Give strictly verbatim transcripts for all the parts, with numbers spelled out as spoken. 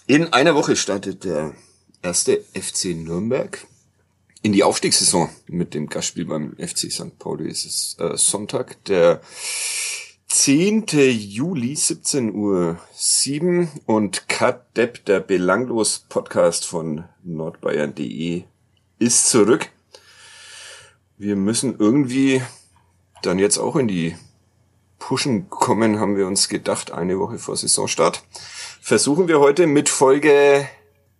In einer Woche startet der erste F C Nürnberg in die Aufstiegssaison mit dem Gastspiel beim F C Sankt Pauli. Es ist äh, Sonntag, der zehnten Juli, siebzehn Uhr sieben und Cut Depp, der belanglos Podcast von nordbayern punkt de, ist zurück. Wir müssen irgendwie dann jetzt auch in die Pushen kommen, haben wir uns gedacht, eine Woche vor Saisonstart. Versuchen wir heute mit Folge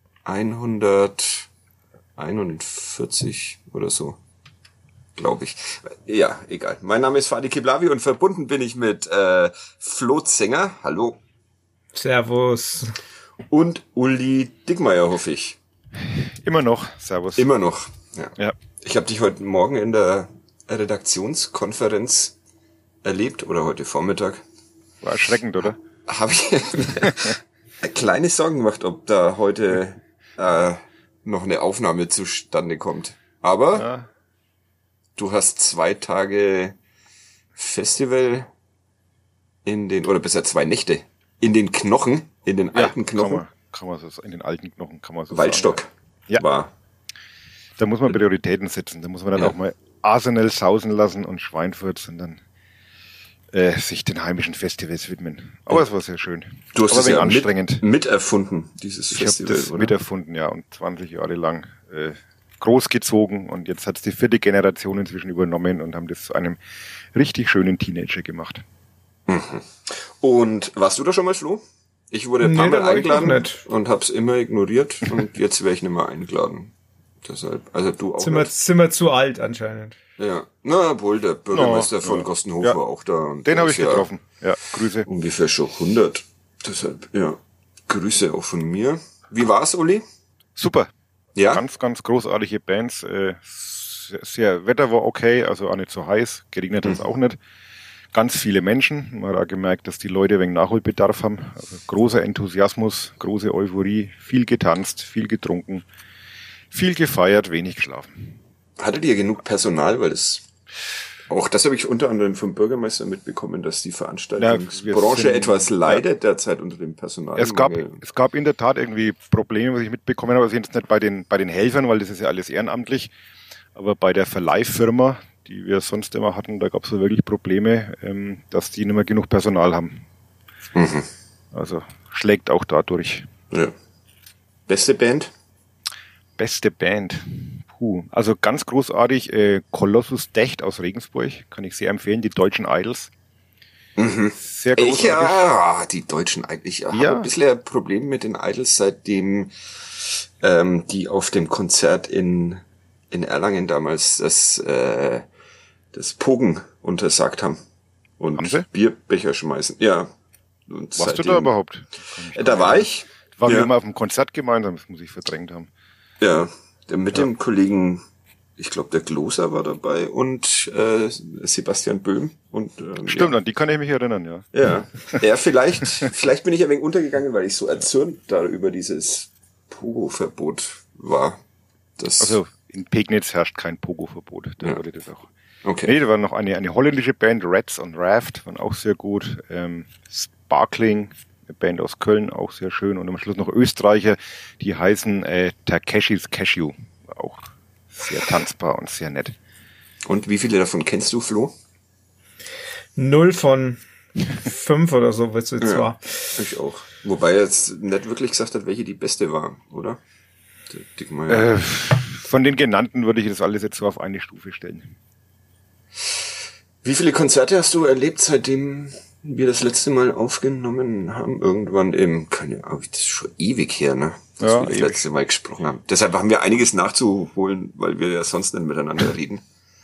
hunderteinundvierzig oder so, glaube ich. Ja, egal. Mein Name ist Fadi Kiblavi und verbunden bin ich mit äh, Flo Zenger. Hallo. Servus. Und Uli Dickmeyer, hoffe ich. Immer noch. Servus. Immer noch. Ja. Ja. Ich habe dich heute Morgen in der Redaktionskonferenz erlebt oder heute Vormittag. War erschreckend, oder? Habe ich kleine Sorgen gemacht, ob da heute äh, noch eine Aufnahme zustande kommt. Aber Ja. du hast zwei Tage Festival in den, oder besser zwei Nächte, in den Knochen, in den alten Kann Knochen, man, kann man so, in den alten Knochen kann man so Waldstock sagen. Ja. war. Da muss man Prioritäten setzen. Da muss man dann Ja. auch mal Arsenal sausen lassen und Schweinfurt und dann äh, sich den heimischen Festivals widmen. Aber es war sehr schön. Du hast Aber es ein ja wenig anstrengend. mit, miterfunden, dieses Ich habe Festival, das oder? miterfunden, ja, und zwanzig Jahre lang äh, großgezogen und jetzt hat es die vierte Generation inzwischen übernommen und haben das zu einem richtig schönen Teenager gemacht. Und warst du da schon mal, Flo? Ich wurde ein Nee, paar da Mal war ich noch eingeladen nicht. und hab's immer ignoriert und jetzt wäre ich nicht mehr eingeladen. Deshalb, also du auch Sind wir, nicht. sind wir zu alt anscheinend. Ja, na wohl, der Bürgermeister Ja, von ja. Gostenhof Ja. war auch da. Und Den der habe ist ich ja getroffen. Ja, Grüße. Ungefähr schon hundert. Deshalb, ja, Grüße auch von mir. Wie war's, Uli? Super. Ja? Ganz, ganz großartige Bands. Äh, sehr, sehr, Wetter war okay, also auch nicht so heiß. Geregnet hat es auch nicht. Ganz viele Menschen. Man hat auch gemerkt, dass die Leute ein wenig Nachholbedarf haben. Also großer Enthusiasmus, große Euphorie, viel getanzt, viel getrunken, viel gefeiert, wenig geschlafen. Hattet ihr genug Personal? Weil das, auch das habe ich unter anderem vom Bürgermeister mitbekommen, dass die Veranstaltungsbranche sind- etwas leidet derzeit unter dem Personal. Es gab, es gab in der Tat irgendwie Probleme, was ich mitbekommen habe. Also jetzt nicht bei den, bei den Helfern, weil das ist ja alles ehrenamtlich. Aber bei der Verleihfirma, die wir sonst immer hatten, da gab es so wirklich Probleme, ähm, dass die nicht mehr genug Personal haben. Mhm. Also schlägt auch dadurch. Ja. Beste Band? Beste Band. Puh. Also ganz großartig, äh, Colossus Decht aus Regensburg. Kann ich sehr empfehlen, die deutschen Idols. Mhm. Sehr Ich, großartig. ja, die Deutschen eigentlich. Ich habe Ja. ein bisschen ein Problem mit den Idols, seitdem ähm, die auf dem Konzert in in Erlangen damals das äh, das Pogen untersagt haben und Haben sie? Bierbecher schmeißen. Ja. Und Warst du seitdem- da überhaupt? Äh, Da war ich. Waren Ja. wir mal auf dem Konzert gemeinsam, das muss ich verdrängt haben. Ja, der- mit dem Kollegen, ich glaube, der Gloser war dabei und äh, Sebastian Böhm. Und, ähm, Stimmt, an die kann ich mich erinnern, ja. Ja, ja. ja vielleicht, vielleicht bin ich ein wenig untergegangen, weil ich so erzürnt da über dieses Pogo-Verbot war. Das, Also in Pegnitz herrscht kein Pogo-Verbot, da Ja. wurde das auch. okay. Nee, da war noch eine, eine holländische Band, Rats on Raft, waren auch sehr gut. Ähm, Sparkling, eine Band aus Köln, auch sehr schön. Und am Schluss noch Österreicher, die heißen äh, Takeshis Cashew. Auch sehr tanzbar und sehr nett. Und wie viele davon kennst du, Flo? Null von fünf oder so, was jetzt Ja. war. Ich auch. Wobei er jetzt nicht wirklich gesagt hat, welche die beste war, oder? Der Dickmeier. Äh, von den genannten würde ich das alles jetzt so auf eine Stufe stellen. Wie viele Konzerte hast du erlebt, seitdem wir das letzte Mal aufgenommen haben? Irgendwann im, keine Ahnung, das ist schon ewig her, ne? Dass Ja, wir das ewig. letzte Mal gesprochen haben. Deshalb haben wir einiges nachzuholen, weil wir ja sonst nicht miteinander reden.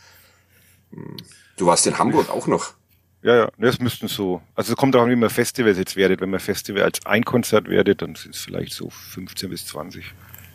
Hm. Du warst in Hamburg auch noch. Ja, ja, das müssten so, also es kommt auch an, wie man Festivals jetzt werdet. Wenn man Festival als ein Konzert werdet, dann sind es vielleicht so fünfzehn bis zwanzig.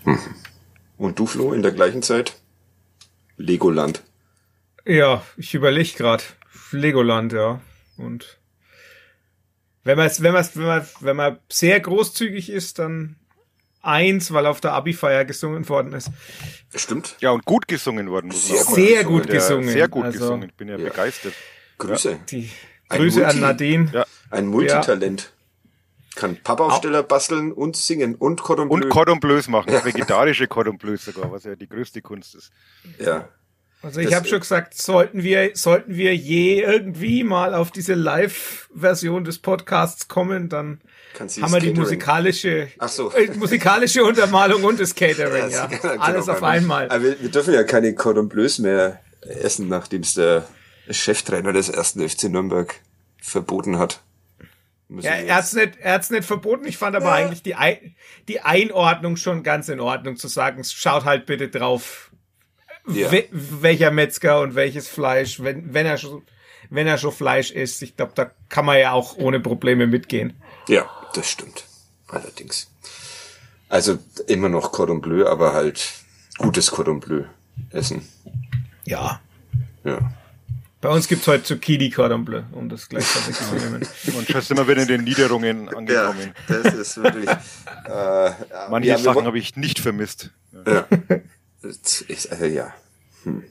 Und du, Flo, in der gleichen Zeit? Legoland. Ja, ich überlege gerade. Legoland, ja. Und wenn man wenn man wenn man wenn man sehr großzügig ist, dann eins, weil auf der Abi-Feier gesungen worden ist. Stimmt. Ja, und gut gesungen worden. muss man Sehr auch gut sagen. Sehr gut Der- gesungen. Sehr gut Also, gesungen. Ich bin ja, Ja. begeistert. Grüße. Die Ein Grüße Multi- an Nadine. Ja. Ein Multitalent. kann Pappaufsteller basteln und singen und Cordon Bleu. Und Cordon Bleus machen, ja. Vegetarische Cordon Bleus sogar, was ja die größte Kunst ist. Ja. Also ich habe schon gesagt, sollten wir sollten wir je irgendwie mal auf diese Live-Version des Podcasts kommen, dann haben wir Catering. die musikalische Ach so. äh, musikalische Untermalung und das Catering, ja. ja. Alles auf einmal. Aber wir, wir dürfen ja keine Cordon Bleus mehr essen, nachdem es der Cheftrainer des ersten F C Nürnberg verboten hat. Müssen Ja, wir er hat's nicht, er hat's nicht verboten. Ich fand aber Ja. eigentlich die, Ein- die Einordnung schon ganz in Ordnung, zu sagen, schaut halt bitte drauf, Ja. we- welcher Metzger und welches Fleisch, wenn, wenn er schon, wenn er schon Fleisch isst. Ich glaube, da kann man ja auch ohne Probleme mitgehen. Ja, das stimmt. Allerdings. Also immer noch Cordon Bleu, aber halt gutes Cordon Bleu essen. Ja. Ja. Bei uns gibt's heute Zucchini Cordon Bleu, um das gleich vorwegzunehmen. Und schon sind wir wieder in den Niederungen angekommen. das ist wirklich. äh, Manche ja, wir Sachen wollen- habe ich nicht vermisst. Ja. Das ist, also, ja. Hm.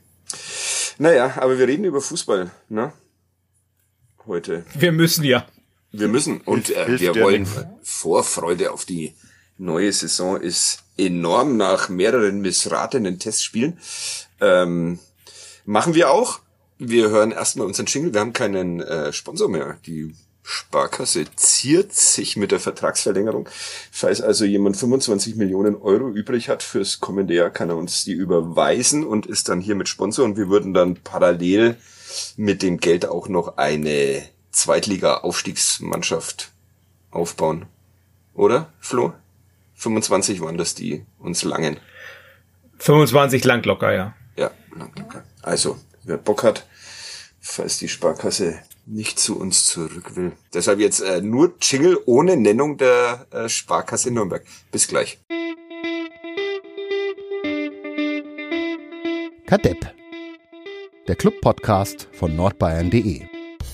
Naja, aber wir reden über Fußball, ne? Heute. Wir müssen ja. Wir müssen. Und äh, Hilft wir ja wollen nichts. Vorfreude auf die neue Saison ist enorm nach mehreren missratenen Testspielen. Ähm, machen wir auch. Wir hören erstmal unseren Jingle. Wir haben keinen äh, Sponsor mehr. Die Sparkasse ziert sich mit der Vertragsverlängerung. Falls also jemand fünfundzwanzig Millionen Euro übrig hat fürs kommende Jahr, kann er uns die überweisen und ist dann hier mit Sponsor. Und wir würden dann parallel mit dem Geld auch noch eine Zweitliga-Aufstiegsmannschaft aufbauen. Oder, Flo? fünfundzwanzig waren das, die uns langen. fünfundzwanzig lang locker, ja. Ja, lang, lang. Also, wer Bock hat, falls die Sparkasse nicht zu uns zurück will. Deshalb jetzt äh, nur Jingle ohne Nennung der äh, Sparkasse Nürnberg. Bis gleich. Kadepp, der Club-Podcast von nordbayern punkt de.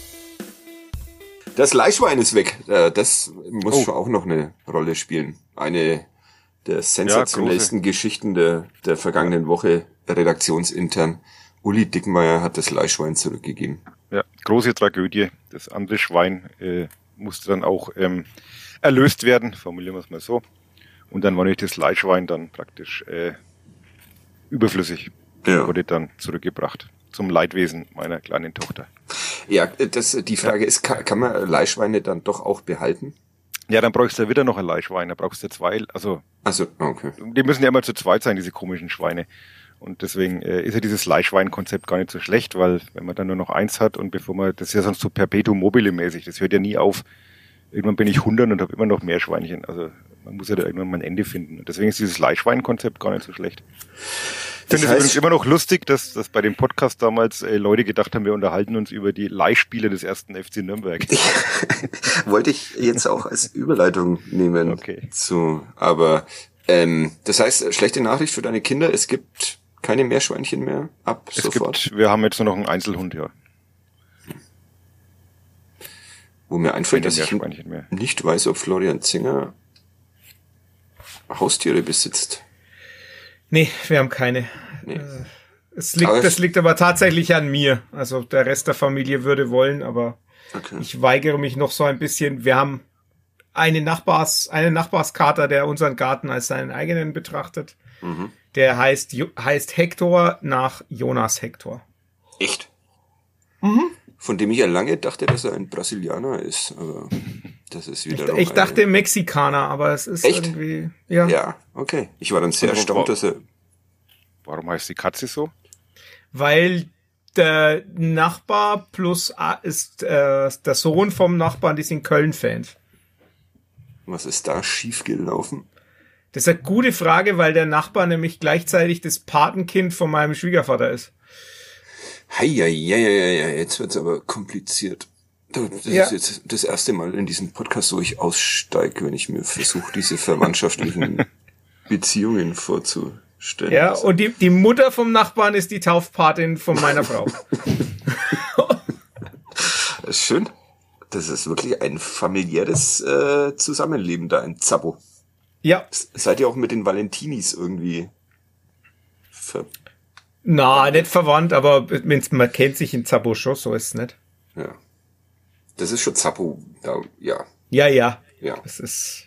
Das Leihschwein ist weg. Äh, das muss Oh. schon auch noch eine Rolle spielen. Eine der sensationellsten Geschichten der, der vergangenen Woche, redaktionsintern. Uli Dickmeyer hat das Leihschwein zurückgegeben. Ja, große Tragödie. Das andere Schwein äh, musste dann auch ähm, erlöst werden, formulieren wir es mal so. Und dann war nicht das Leihschwein dann praktisch äh, überflüssig. Ja. Wurde dann zurückgebracht zum Leidwesen meiner kleinen Tochter. Ja, das, die Frage ist, kann, kann man Leihschweine dann doch auch behalten? Ja, dann brauchst du ja wieder noch ein Leihschwein. Da brauchst du zwei, also Also, okay. die müssen ja immer zu zweit sein, diese komischen Schweine. Und deswegen äh, ist ja dieses Leihschwein-Konzept gar nicht so schlecht, weil wenn man dann nur noch eins hat und bevor man, das ist ja sonst so perpetuum mobile mäßig, das hört ja nie auf. Irgendwann bin ich hundert und habe immer noch mehr Schweinchen. Also man muss ja da irgendwann mal ein Ende finden. Und deswegen ist dieses Leihschwein-Konzept gar nicht so schlecht. Ich Das finde es heißt- übrigens immer noch lustig, dass, dass bei dem Podcast damals äh, Leute gedacht haben, wir unterhalten uns über die Leihspiele des ersten F C Nürnberg. Wollte ich jetzt auch als Überleitung nehmen. Okay. Zu, aber ähm, das heißt, schlechte Nachricht für deine Kinder, es gibt keine Meerschweinchen mehr ab Es sofort. gibt, wir haben jetzt nur noch einen Einzelhund, ja. Wo mir einfällt, dass ich Meerschweinchen mehr. nicht weiß, ob Florian Zinger Haustiere besitzt. Nee, wir haben keine. Nee. Es liegt, Aber das es- liegt aber tatsächlich an mir. Also der Rest der Familie würde wollen, aber Okay. ich weigere mich noch so ein bisschen. Wir haben eine Nachbars, einen Nachbarskater, der unseren Garten als seinen eigenen betrachtet. Mhm. Der heißt, Jo- heißt Hector nach Jonas Hector. Echt? Mhm. Von dem ich ja lange dachte, dass er ein Brasilianer ist, aber das ist wieder noch Ich eine- dachte Mexikaner, aber es ist Echt? irgendwie, ja. Ja, okay. Ich war dann sehr Und wo- erstaunt, dass er... Warum heißt die Katze so? Weil der Nachbar plus A ist äh, der Sohn vom Nachbarn, die sind Köln-Fans. Was ist da schiefgelaufen? Das ist eine gute Frage, weil der Nachbar nämlich gleichzeitig das Patenkind von meinem Schwiegervater ist. Hei, ja, ja, ja, ja, jetzt wird's aber kompliziert. Das Ja. ist jetzt das erste Mal in diesem Podcast, wo ich aussteige, wenn ich mir versuche, diese verwandtschaftlichen Beziehungen vorzustellen. Ja, und die, die Mutter vom Nachbarn ist die Taufpatin von meiner Frau. Das ist schön. Das ist wirklich ein familiäres äh, Zusammenleben da, ein Zappo. Ja, Seid ihr auch mit den Valentinis irgendwie ver... na, nicht verwandt, aber man kennt sich in Zappo schon, so ist es nicht. Ja. Das ist schon Zappo, da, ja. Ja, ja, Ja. Es ist...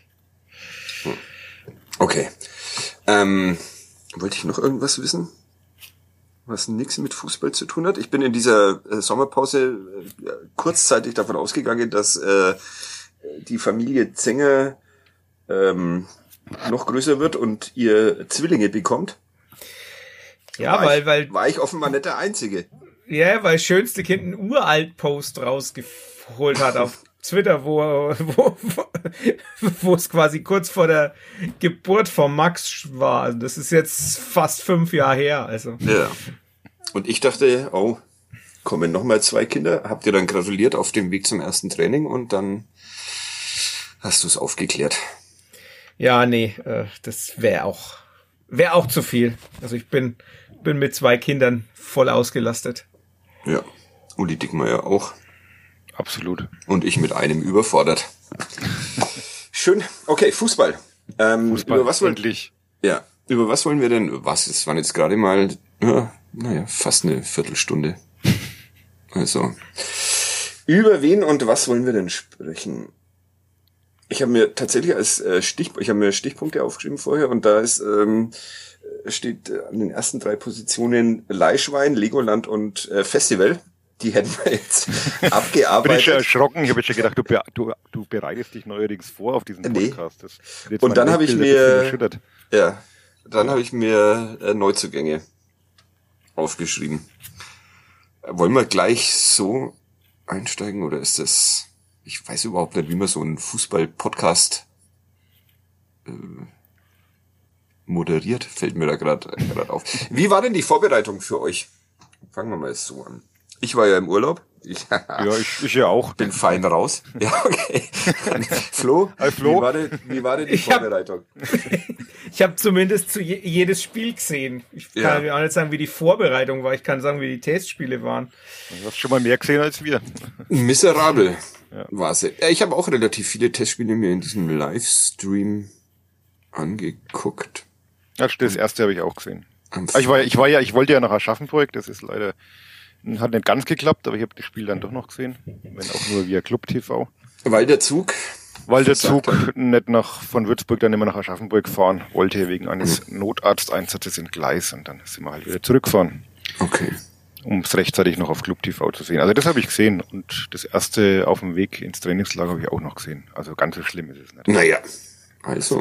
Okay. Ähm, wollte ich noch irgendwas wissen, was nichts mit Fußball zu tun hat? Ich bin in dieser äh, Sommerpause äh, kurzzeitig davon ausgegangen, dass äh, die Familie Zenger ähm, noch größer wird und ihr Zwillinge bekommt. Ja, war weil, ich, weil, war ich offenbar nicht der Einzige. ja, weil schönste Kind einen Uralt-Post rausgeholt hat auf Twitter, wo, wo, wo, wo es quasi kurz vor der Geburt von Max war. Also das ist jetzt fast fünf Jahre her, also. Ja. Und ich dachte, oh, kommen nochmal zwei Kinder. Habt ihr dann gratuliert auf dem Weg zum ersten Training und dann hast du es aufgeklärt. Ja, nee, äh, das wäre auch, wäre auch zu viel. Also ich bin, bin mit zwei Kindern voll ausgelastet. Ja. Uli Dickmeyer auch. Absolut. Und ich mit einem überfordert. Schön. Okay, Fußball. Ähm, Fußball, über was wollen, endlich. ja, über was wollen wir denn? Was? Es waren jetzt gerade mal, ja, naja, fast eine Viertelstunde. Also, über wen und was wollen wir denn sprechen? Ich habe mir tatsächlich als äh, Stich, ich habe mir Stichpunkte aufgeschrieben vorher und da ist ähm, steht äh, an den ersten drei Positionen Leihschwein, Legoland und äh, Festival. Die hätten wir jetzt abgearbeitet. Bin ich schon erschrocken. Ich habe jetzt schon gedacht, du, be du, du bereitest dich neuerdings vor auf diesen Podcast. Das jetzt und dann habe ich mir, ja, dann ja. habe ich mir äh, Neuzugänge aufgeschrieben. Wollen wir gleich so einsteigen oder ist das, ich weiß überhaupt nicht, wie man so einen Fußball-Podcast äh, moderiert, fällt mir da gerade auf. Wie war denn die Vorbereitung für euch? Fangen wir mal so an. Ich war ja im Urlaub. Ich, ja, ich, ich ja auch. Bin fein raus. Ja, okay. Flo, Hi, Flo. Wie, war denn, wie war denn die Ich hab- Vorbereitung? Ich habe zumindest zu je jedes Spiel gesehen. Ich kann Ja. auch nicht sagen, wie die Vorbereitung war. Ich kann sagen, wie die Testspiele waren. Du hast schon mal mehr gesehen als wir. Miserabel Ja. war es. Ja, ich habe auch relativ viele Testspiele mir in diesem Livestream angeguckt. Ja, das erste habe ich auch gesehen. Am Aber Ich war, ich war ja, ich wollte ja nach Aschaffenburg, das ist leider, hat nicht ganz geklappt, aber ich habe das Spiel dann doch noch gesehen, wenn auch nur via Club T V. Weil der Zug, Weil der Versagt Zug nicht nach, von Würzburg dann immer nach Aschaffenburg fahren wollte, wegen eines Notarzteinsatzes in Gleis, und dann sind wir halt wieder zurückgefahren, okay. um es rechtzeitig noch auf Club T V zu sehen. Also das habe ich gesehen, und das erste auf dem Weg ins Trainingslager habe ich auch noch gesehen. Also ganz so schlimm ist es nicht. Naja, also.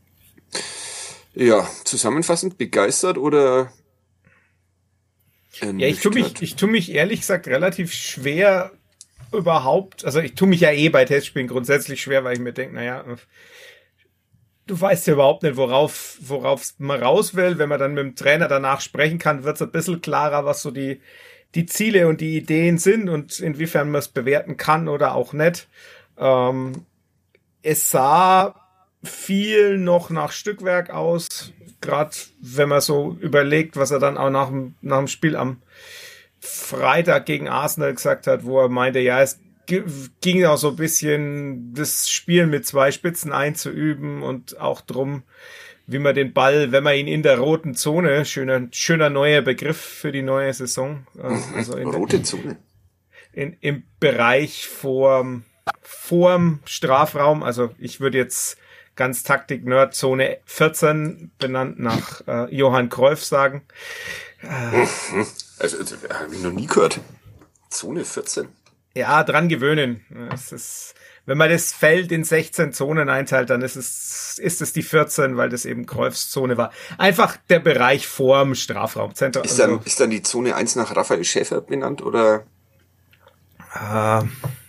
Ja, zusammenfassend begeistert oder Ja, ich tue mich, ernüchtert? ich tue mich ehrlich gesagt relativ schwer überhaupt, also ich tue mich ja eh bei Testspielen grundsätzlich schwer, weil ich mir denke, naja, du weißt ja überhaupt nicht, worauf, worauf man raus will. Wenn man dann mit dem Trainer danach sprechen kann, wird es ein bisschen klarer, was so die, die Ziele und die Ideen sind und inwiefern man es bewerten kann oder auch nicht. Ähm, es sah viel noch nach Stückwerk aus, gerade wenn man so überlegt, was er dann auch nach dem, nach dem Spiel am Freitag gegen Arsenal gesagt hat, wo er meinte, ja, es g- ging auch so ein bisschen das Spiel mit zwei Spitzen einzuüben und auch drum, wie man den Ball, wenn man ihn in der roten Zone, schöner, schöner neuer Begriff für die neue Saison, äh, also in der, Rote Zone. in, im Bereich vorm, vorm Strafraum, also ich würde jetzt ganz Taktik-Nerd Zone vierzehn, benannt nach äh, Johann Cruyff sagen. Also, also habe ich noch nie gehört. Zone vierzehn. Ja, dran gewöhnen. Es ist, wenn man das Feld in sechzehn Zonen einteilt, dann ist es, ist es die vierzehn, weil das eben Cruyffs Zone war. Einfach der Bereich vorm Strafraumzentrum. Ist dann, ist dann die Zone eins nach Raphael Schäfer benannt oder? Ah,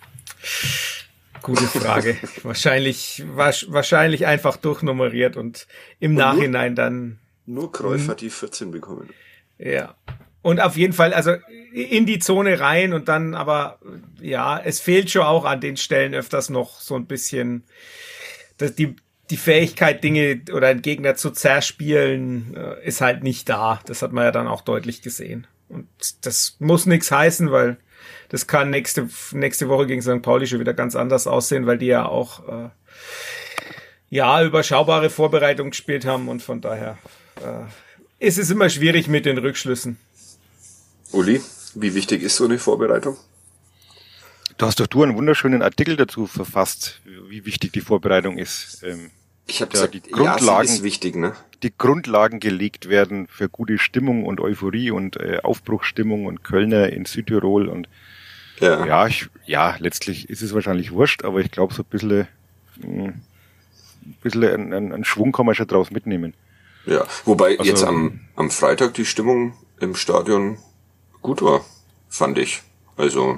gute Frage. wahrscheinlich, wahrscheinlich einfach durchnummeriert und im nur- Nachhinein dann, Nur Cruyff hat die vierzehn bekommen. ja. Und auf jeden Fall, also in die Zone rein und dann aber, ja, es fehlt schon auch an den Stellen öfters noch so ein bisschen dass die, die Fähigkeit, Dinge oder einen Gegner zu zerspielen, äh, ist halt nicht da. Das hat man ja dann auch deutlich gesehen. Und das muss nichts heißen, weil das kann nächste, nächste Woche gegen Sankt Pauli schon wieder ganz anders aussehen, weil die ja auch äh, ja überschaubare Vorbereitung gespielt haben und von daher äh, ist es immer schwierig mit den Rückschlüssen. Uli, wie wichtig ist so eine Vorbereitung? Du hast doch du einen wunderschönen Artikel dazu verfasst, wie wichtig die Vorbereitung ist. Ähm, Ich habe ja, gesagt, die Grundlagen, ja, sie ist wichtig, ne? Die Grundlagen gelegt werden für gute Stimmung und Euphorie und äh, Aufbruchsstimmung und Kölner in Südtirol und Ja, ja, ich, ja, letztlich ist es wahrscheinlich wurscht, aber ich glaube, so ein bisschen, mh, ein bisschen einen, einen, einen Schwung kann man schon draus mitnehmen. ja. Wobei Also, jetzt am, am Freitag die Stimmung im Stadion gut war, fand ich. Also,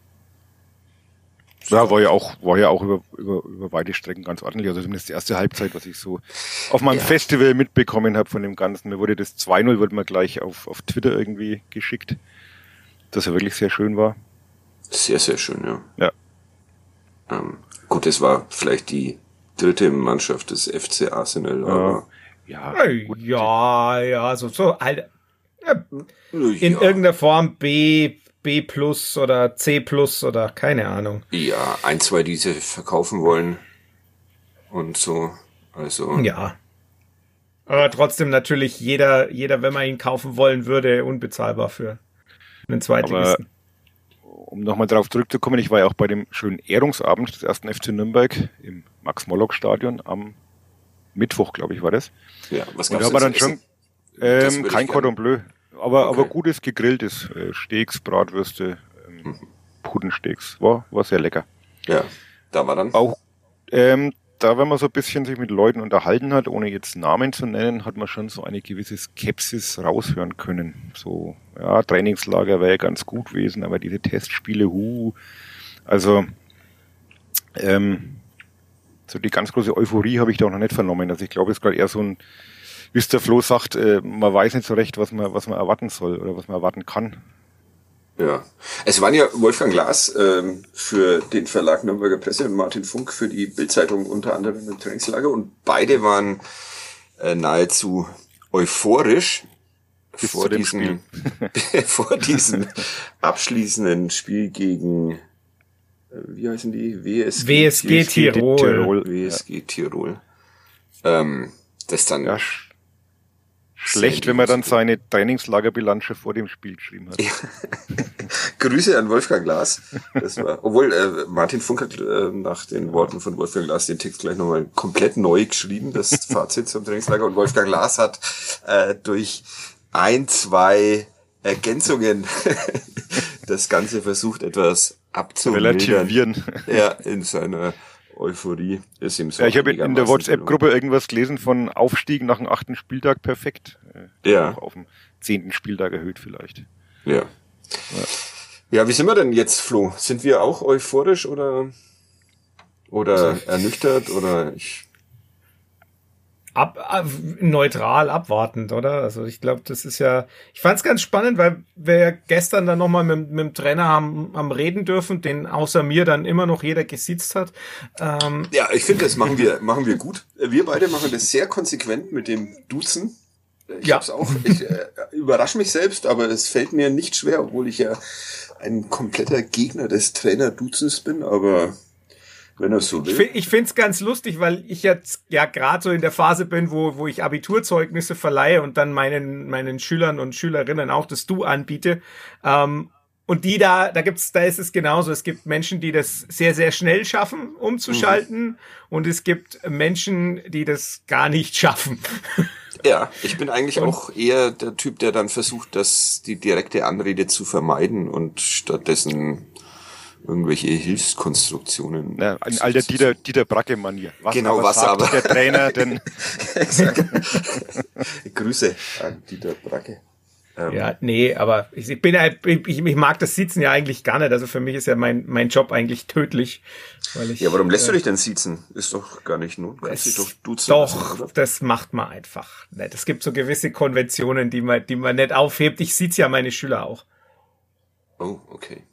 Ja, war ja auch, war ja auch über, über, über weite Strecken ganz ordentlich. Also zumindest die erste Halbzeit, was ich so auf meinem Ja. Festival mitbekommen habe von dem Ganzen. Mir wurde das zwei null, wurde mir gleich auf, auf Twitter irgendwie geschickt, dass er wirklich sehr schön war. sehr, sehr schön, ja. Ja. Ähm, gut, es war vielleicht die dritte Mannschaft des F C Arsenal, aber Ja, Hey, gut. ja, ja, so, so halt ja, in ja, irgendeiner Form B, B plus oder C plus oder keine Ahnung. ja, ein, zwei, die sie verkaufen wollen und so. Also, Ja. Aber trotzdem natürlich jeder, jeder, wenn man ihn kaufen wollen würde, unbezahlbar für einen Zweitligisten. Um nochmal darauf zurückzukommen, ich war ja auch bei dem schönen Ehrungsabend des ersten F C Nürnberg im Max-Morlock-Stadion am Mittwoch, glaube ich, war das. ja, was Und gab's da haben wir denn dann zu schon essen? Das ähm, würde kein ich Cordon Bleu, aber, Okay. aber gutes gegrilltes äh, Steaks, Bratwürste, ähm, Pudensteaks. War, war sehr lecker. Ja, da war dann. Auch ähm, da, wenn man so ein bisschen sich mit Leuten unterhalten hat, ohne jetzt Namen zu nennen, hat man schon so eine gewisse Skepsis raushören können. So, ja, Trainingslager wäre ja ganz gut gewesen, aber diese Testspiele, hu, also ähm, so die ganz große Euphorie habe ich da auch noch nicht vernommen. Also ich glaube, es ist gerade eher so ein, wie es der Flo sagt, äh, man weiß nicht so recht, was man, was man erwarten soll oder was man erwarten kann. Ja, es waren ja Wolfgang Glas ähm, für den Verlag Nürnberger Presse und Martin Funk für die Bild-Zeitung unter anderem im Trainingslager und beide waren äh, nahezu euphorisch Bis vor zu dem diesem vor diesem abschließenden Spiel gegen äh, wie heißen die W S G, W S G Tirol. Tirol. W S G Tirol. Ähm, das dann Ja, sch schlecht, wenn man dann seine Trainingslagerbilanz schon vor dem Spiel geschrieben hat. Grüße an Wolfgang Glas. Das war, obwohl äh, Martin Funk hat äh, nach den Worten von Wolfgang Glas den Text gleich nochmal komplett neu geschrieben, das Fazit zum Trainingslager. Und Wolfgang Glas hat äh, durch ein, zwei Ergänzungen das Ganze versucht, etwas abzumildern. Relativieren. Ja, in seiner Euphorie ist ihm so. Ja, ich habe in der einigermaßen WhatsApp-Gruppe irgendwas gelesen von Aufstieg nach dem achten Spieltag perfekt. Äh, Ja. Auch auf dem zehnten Spieltag erhöht vielleicht. Ja. Ja, wie sind wir denn jetzt, Flo? Sind wir auch euphorisch oder oder ernüchtert oder ich Ab, ab, neutral abwartend, oder? Also ich glaube, das ist ja, ich fand es ganz spannend, weil wir ja gestern dann nochmal mit, mit dem Trainer haben, haben reden dürfen, den außer mir dann immer noch jeder gesiezt hat. Ähm, Ja, ich finde, das machen wir machen wir gut. Wir beide machen das sehr konsequent mit dem Duzen. Ich Ja. hab's auch, ich äh, überrasche mich selbst, aber es fällt mir nicht schwer, obwohl ich ja ein kompletter Gegner des Trainer-Duzens bin, aber wenn er es so Ich, will. find, ich find's ganz lustig, weil ich jetzt ja gerade so in der Phase bin, wo, wo ich Abiturzeugnisse verleihe und dann meinen, meinen Schülern und Schülerinnen auch das Du anbiete. Ähm, und die da, da gibt's, da ist es genauso. Es gibt Menschen, die das sehr, sehr schnell schaffen, umzuschalten. Mhm. Und es gibt Menschen, die das gar nicht schaffen. Ja, ich bin eigentlich auch eher der Typ, der dann versucht, das die direkte Anrede zu vermeiden und stattdessen irgendwelche Hilfskonstruktionen. Ja, ein alter Dieter, Dieter Bracke-Manier. Was Genau, aber was sagt aber. der Trainer denn? Grüße an Dieter Bracke. Ähm, Ja, nee, aber ich, ich bin halt, ich, ich mag das Sitzen ja eigentlich gar nicht. Also für mich ist ja mein, mein Job eigentlich tödlich. Weil ich, Ja, warum lässt äh, du dich denn siezen? Ist doch gar nicht not. Kannst dich doch duzen Doch, lassen, oder? das macht man einfach nicht. Es gibt so gewisse Konventionen, die man, die man nicht aufhebt. Ich sieze ja meine Schüler auch. Oh, okay.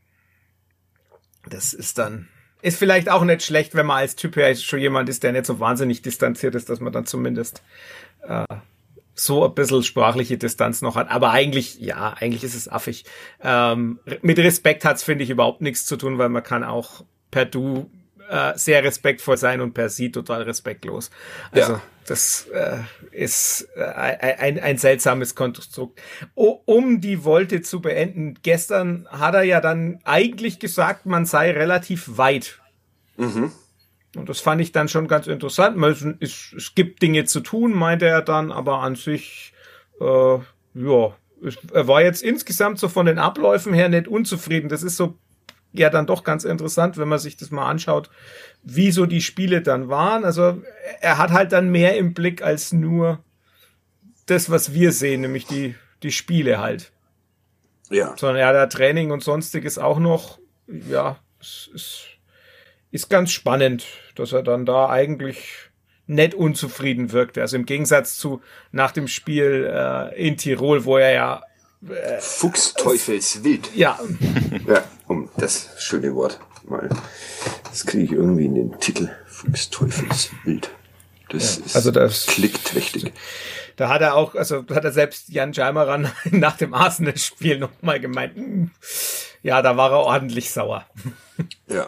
Das ist dann, ist vielleicht auch nicht schlecht, wenn man als Typ her schon jemand ist, der nicht so wahnsinnig distanziert ist, dass man dann zumindest äh, so ein bisschen sprachliche Distanz noch hat. Aber eigentlich, ja, eigentlich ist es affig. Ähm, mit Respekt hat's, finde ich, überhaupt nichts zu tun, weil man kann auch per Du äh, sehr respektvoll sein und per se total respektlos. Also Ja. das äh, ist äh, ein, ein seltsames Konstrukt. O, um die Volte zu beenden, gestern hat er ja dann eigentlich gesagt, man sei relativ weit. Mhm. Und das fand ich dann schon ganz interessant. Es, es, es gibt Dinge zu tun, meinte er dann, aber an sich, äh, ja, es, er war jetzt insgesamt so von den Abläufen her nicht unzufrieden. Das ist so ja dann doch ganz interessant, wenn man sich das mal anschaut, wie so die Spiele dann waren. Also er hat halt dann mehr im Blick als nur das, was wir sehen, nämlich die, die Spiele halt. Ja. Sondern er hat ja Training und sonstiges auch noch. Ja, es ist, ist ganz spannend, dass er dann da eigentlich nicht unzufrieden wirkte. Also im Gegensatz zu nach dem Spiel äh, in Tirol, wo er ja Fuchsteufelswild. ja, Ja, um das schöne Wort mal. Das kriege ich irgendwie in den Titel. Fuchsteufelswild. Das Ja, ist also das- klickträchtig. da hat er auch, also hat er selbst Jan Scheimeran nach dem Arsenal-Spiel nochmal gemeint, "Hm, ja, da war er ordentlich sauer." Ja.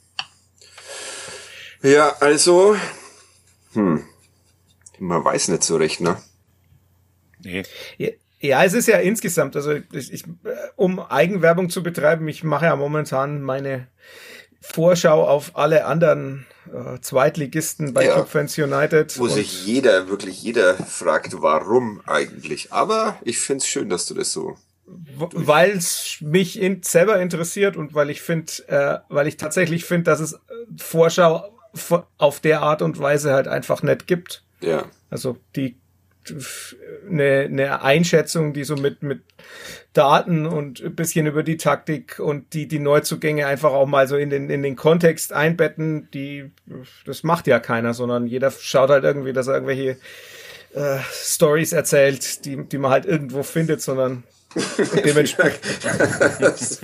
Ja, also, hm, man weiß nicht so recht, ne? Nee. Ja, ja, es ist ja insgesamt, also ich, ich, um Eigenwerbung zu betreiben, ich mache ja momentan meine Vorschau auf alle anderen äh, Zweitligisten bei Ja. Clubfans United. Wo Und sich jeder, wirklich jeder fragt, warum eigentlich. Aber ich find's schön, dass du das so... weil es mich in, selber interessiert und weil ich finde, äh, weil ich tatsächlich finde, dass es äh, Vorschau f- auf der Art und Weise halt einfach nicht gibt. Ja, Also die eine, eine Einschätzung, die so mit mit Daten und ein bisschen über die Taktik und die die Neuzugänge einfach auch mal so in den in den Kontext einbetten, die das macht ja keiner, sondern jeder schaut halt irgendwie, dass er irgendwelche äh, Stories erzählt, die die man halt irgendwo findet, sondern dementsprechend so,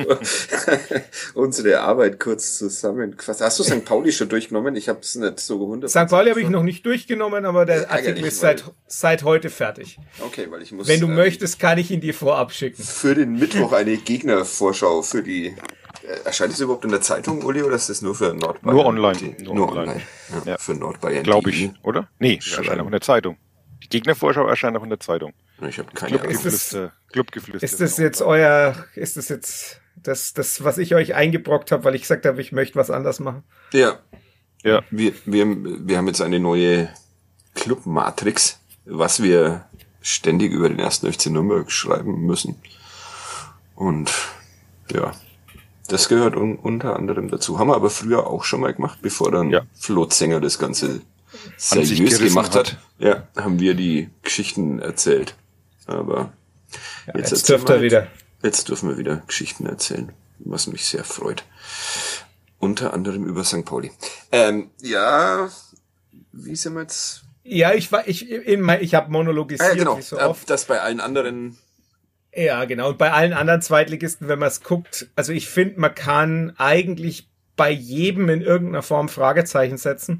unsere Arbeit kurz zusammengefasst. Hast du Sankt Pauli schon durchgenommen? Ich habe es nicht so gehundert. Sankt Pauli habe ich noch nicht durchgenommen, aber der Artikel Ärgerlich, ist seit seit heute fertig. Okay, weil ich muss... Wenn du ähm, möchtest, kann ich ihn dir vorab schicken. für den Mittwoch eine Gegnervorschau für die... Äh, erscheint es überhaupt in der Zeitung, Uli, oder ist das nur für Nordbayern? Nur online. Die, Nur nur online. online. Ja, Ja. für Nordbayern. Glaube ich, oder? Nee, Schreiben. erscheint auch in der Zeitung. Die Gegnervorschau erscheint auch in der Zeitung. Ich habe keine Ahnung. Clubgeflüster. Clubgeflüster. Ist das jetzt euer, ist das jetzt das, das, was ich euch eingebrockt habe, weil ich gesagt habe, ich möchte was anders machen? Ja, Ja. wir, wir, wir haben jetzt eine neue Club-Matrix, was wir ständig über den ersten F C Nürnberg schreiben müssen. Und ja, das gehört un, unter anderem dazu. Haben wir aber früher auch schon mal gemacht, bevor dann Ja. Flo Zenger das Ganze sich seriös gerissen gemacht hat. hat. Ja, haben wir die Geschichten erzählt. Aber Jetzt, erzählen dürft wir ihr halt- wieder. Jetzt dürfen wir wieder Geschichten erzählen, was mich sehr freut. Unter anderem über Sankt Pauli. Ähm, ja, wie sind wir jetzt? Ja, ich war, ich, in mein, ich habe monologisiert, Ah, ja, genau, wie so äh, oft. das bei allen anderen. Ja, genau. Und bei allen anderen Zweitligisten, wenn man es guckt, also ich finde, man kann eigentlich bei jedem in irgendeiner Form Fragezeichen setzen.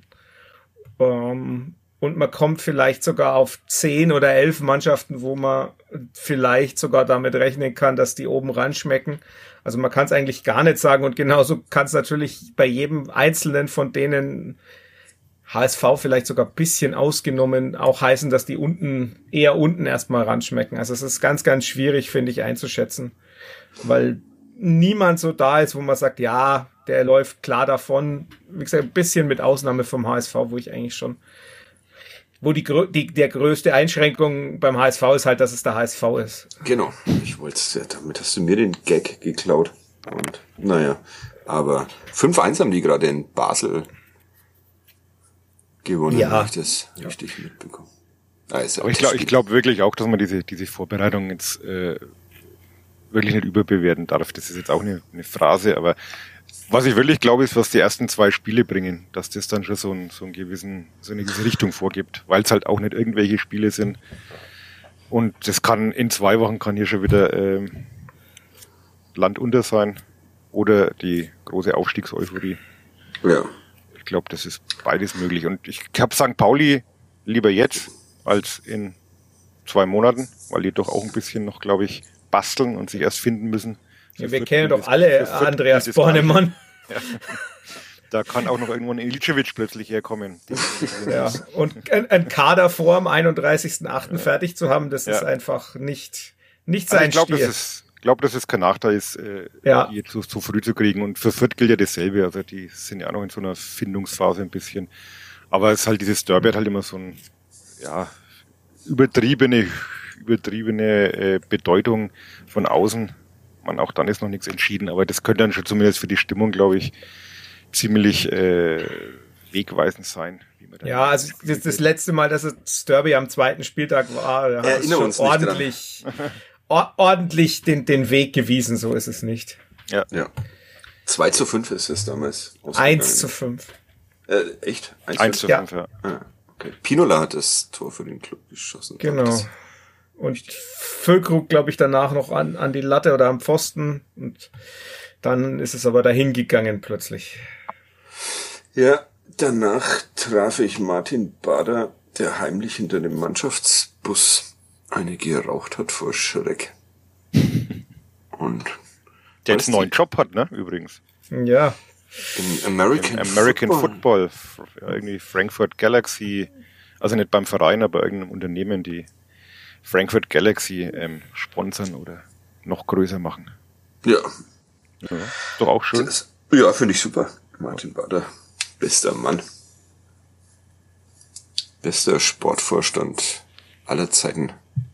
Ähm, und man kommt vielleicht sogar auf zehn oder elf Mannschaften, wo man vielleicht sogar damit rechnen kann, dass die oben ranschmecken. Also man kann es eigentlich gar nicht sagen. Und genauso kann es natürlich bei jedem einzelnen von denen, H S V vielleicht sogar ein bisschen ausgenommen, auch heißen, dass die unten, eher unten erstmal ranschmecken. Also es ist ganz, ganz schwierig, finde ich, einzuschätzen, weil niemand so da ist, wo man sagt, ja, der läuft klar davon. Wie gesagt, ein bisschen mit Ausnahme vom H S V, wo ich eigentlich schon, wo die, die der größte Einschränkung beim H S V ist halt, dass es der H S V ist. Genau, ich wollte es ja, damit hast du mir den Gag geklaut. Und naja, aber fünf eins haben die gerade in Basel gewonnen, Ja. habe ich das richtig mitbekommen. Also, Aber ich glaube ich glaub wirklich auch, dass man diese, diese Vorbereitung jetzt äh, wirklich nicht überbewerten darf. Das ist jetzt auch eine, eine Phrase, aber was ich wirklich glaube, ist, was die ersten zwei Spiele bringen, dass das dann schon so, ein, so, einen gewissen, so eine gewisse Richtung vorgibt, weil es halt auch nicht irgendwelche Spiele sind. Und das kann in zwei Wochen kann hier schon wieder ähm, Land unter sein oder die große Aufstiegseuphorie. ja. Ich glaube, das ist beides möglich. Und ich habe Sankt Pauli lieber jetzt als in zwei Monaten, weil die doch auch ein bisschen noch, glaube ich, basteln und sich erst finden müssen. Ja, Für wir Viert- kennen doch für alle Viert- Andreas dieses Bornemann. Da kann auch noch irgendwo ein Ilicevic plötzlich herkommen. Ja, und ein, ein Kader vor dem einunddreißigsten achten Ja. fertig zu haben, das Ja. ist einfach nicht, nicht Also sein ich glaube, Stil. das ist, glaube, dass es kein Nachteil ist, äh, Ja. die zu, zu früh zu kriegen. Und für Fürth gilt ja dasselbe. Also die sind ja auch noch in so einer Findungsphase ein bisschen. Aber es ist halt dieses Derby hat halt immer so ein, ja, übertriebene, übertriebene äh, Bedeutung von außen. Man, auch dann ist noch nichts entschieden, aber das könnte dann schon zumindest für die Stimmung, glaube ich, ziemlich äh, wegweisend sein. Wie man dann Ja, also das, das letzte Mal, dass das Derby am zweiten Spieltag war, da hat es Erinnern schon uns nicht ordentlich, or, ordentlich den, den Weg gewiesen, so ist es nicht. Ja. Ja. zwei zu fünf ist es damals. eins zu fünf Äh, echt? eins zu Ja. fünf, ja. Ah, okay. Pinola hat das Tor für den Club geschossen. Genau. Das- Und Füllkrug, glaube ich, danach noch an, an die Latte oder am Pfosten. Und dann ist es aber dahin gegangen plötzlich. Ja, danach traf ich Martin Bader, der heimlich hinter dem Mannschaftsbus eine geraucht hat vor Schreck. Und Der jetzt einen neuen Job hat, ne, übrigens. Ja, im American, Im American Football. Football, ja, irgendwie Frankfurt Galaxy, also nicht beim Verein, aber irgendeinem Unternehmen, die Frankfurt Galaxy ähm, sponsern oder noch größer machen. Ja, Ja, doch auch schön. das, ja, finde ich super. Martin Bader, bester Mann. Bester Sportvorstand aller Zeiten.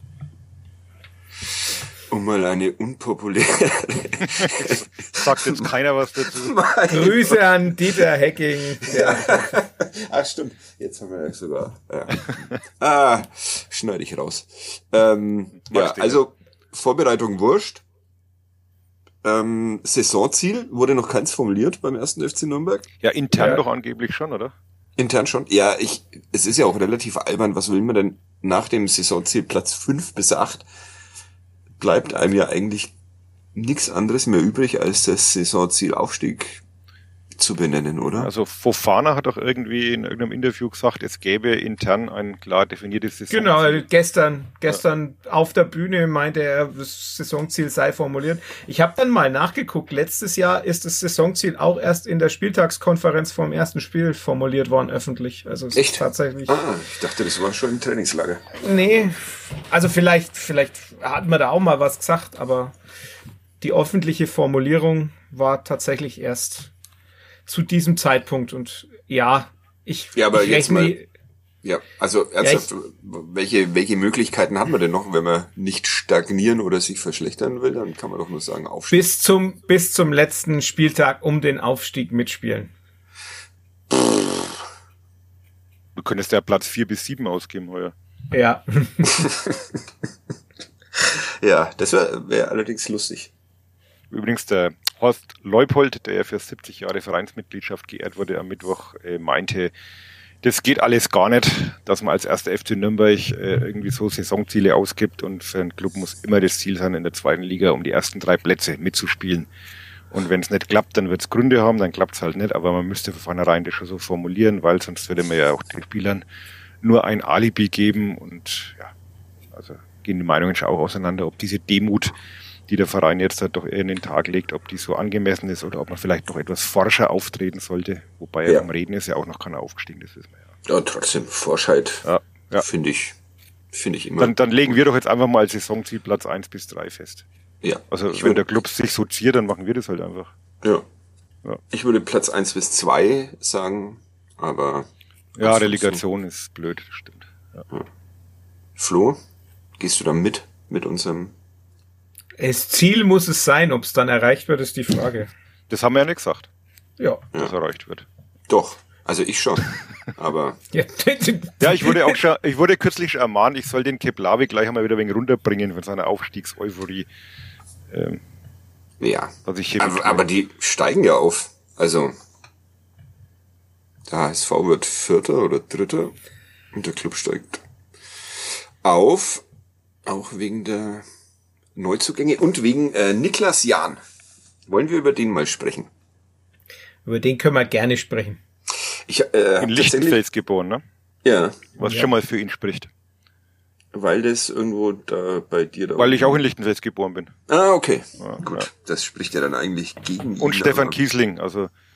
Um mal eine unpopuläre... Sagt jetzt keiner was dazu. Grüße an Dieter Hecking. Der, Ach stimmt, jetzt haben wir ja sogar... Ja. Ah, schneide ich raus. Ähm, ja, Magst du, also Vorbereitung wurscht. Ähm, Saisonziel wurde noch keins formuliert beim ersten F C Nürnberg. Ja, intern Ja. doch angeblich schon, oder? Intern schon. Ja, ich, es ist ja auch relativ albern. Was will man denn nach dem Saisonziel Platz fünf bis acht? Bleibt einem ja eigentlich nichts anderes mehr übrig, als das Saisonziel Aufstieg zu benennen, oder? Also Fofana hat doch irgendwie in irgendeinem Interview gesagt, es gäbe intern ein klar definiertes Saisonziel. genau, gestern, gestern auf der Bühne meinte er, das Saisonziel sei formuliert. Ich habe dann mal nachgeguckt. Letztes Jahr ist das Saisonziel auch erst in der Spieltagskonferenz vom ersten Spiel formuliert worden, öffentlich. Also es Echt? ist tatsächlich. Ah, ich dachte, das war schon im Trainingslager. Nee, also vielleicht, vielleicht hat man da auch mal was gesagt, aber die öffentliche Formulierung war tatsächlich erst zu diesem Zeitpunkt und ja, ich, Ja, aber ich jetzt rechne, mal- Ja, also ernsthaft, welche, welche Möglichkeiten hat man denn noch, wenn man nicht stagnieren oder sich verschlechtern will? Dann kann man doch nur sagen, Aufstieg. bis zum, bis zum letzten Spieltag um den Aufstieg mitspielen. Du könntest ja Platz vier bis sieben ausgeben heuer. Ja, Ja, das wäre wär allerdings lustig. Übrigens der Horst Leupold, der ja für siebzig Jahre Vereinsmitgliedschaft geehrt wurde am Mittwoch, äh, meinte, das geht alles gar nicht, dass man als erster F C Nürnberg äh, irgendwie so Saisonziele ausgibt und für einen Club muss immer das Ziel sein, in der zweiten Liga um die ersten drei Plätze mitzuspielen. Und wenn es nicht klappt, dann wird es Gründe haben, dann klappt es halt nicht, aber man müsste von vornherein das schon so formulieren, weil sonst würde man ja auch den Spielern nur ein Alibi geben und ja, also gehen die Meinungen schon auch auseinander, ob diese Demut, die der Verein jetzt halt doch eher in den Tag legt, ob die so angemessen ist oder ob man vielleicht noch etwas forscher auftreten sollte, wobei Ja. ja. vom Reden ist ja auch noch keiner aufgestiegen, das wissen wir ja. Ja, trotzdem, Forschheit Ja, ja. finde ich, finde ich immer. Dann, dann legen wir doch jetzt einfach mal Saisonziel Platz eins bis drei fest. ja, Also ich wenn würde, der Club sich so ziert, dann machen wir das halt einfach. ja. Ja. Ich würde Platz eins bis zwei sagen, aber Ja, ansonsten- Relegation ist blöd, das stimmt. Ja. Flo, gehst du da mit, mit unserem... das Ziel muss es sein, ob es dann erreicht wird, ist die Frage. Das haben wir ja nicht gesagt, Ja. dass erreicht wird. Doch, also ich schon, aber... Ja, Ja, ich wurde auch schon, ich wurde kürzlich schon ermahnt, ich soll den Keplavi gleich einmal wieder ein wenig runterbringen von seiner Aufstiegseuphorie. Ähm, Ja, was ich hier aber, mit- aber die steigen ja auf. Also, der H S V wird Vierter oder Dritter und der Club steigt auf, auch wegen der Neuzugänge und wegen äh, Niklas Jahn. Wollen wir über den mal sprechen? Über den können wir gerne sprechen. Ich, äh, hab in tatsächlich, Lichtenfels geboren, ne? ja, Was Ja. schon mal für ihn spricht. weil das irgendwo da bei dir da... Weil ich auch in Lichtenfels geboren bin. Ah, okay, Ja, gut. ja. Das spricht ja dann eigentlich gegen ihn. Und Stefan aber- Kiesling, also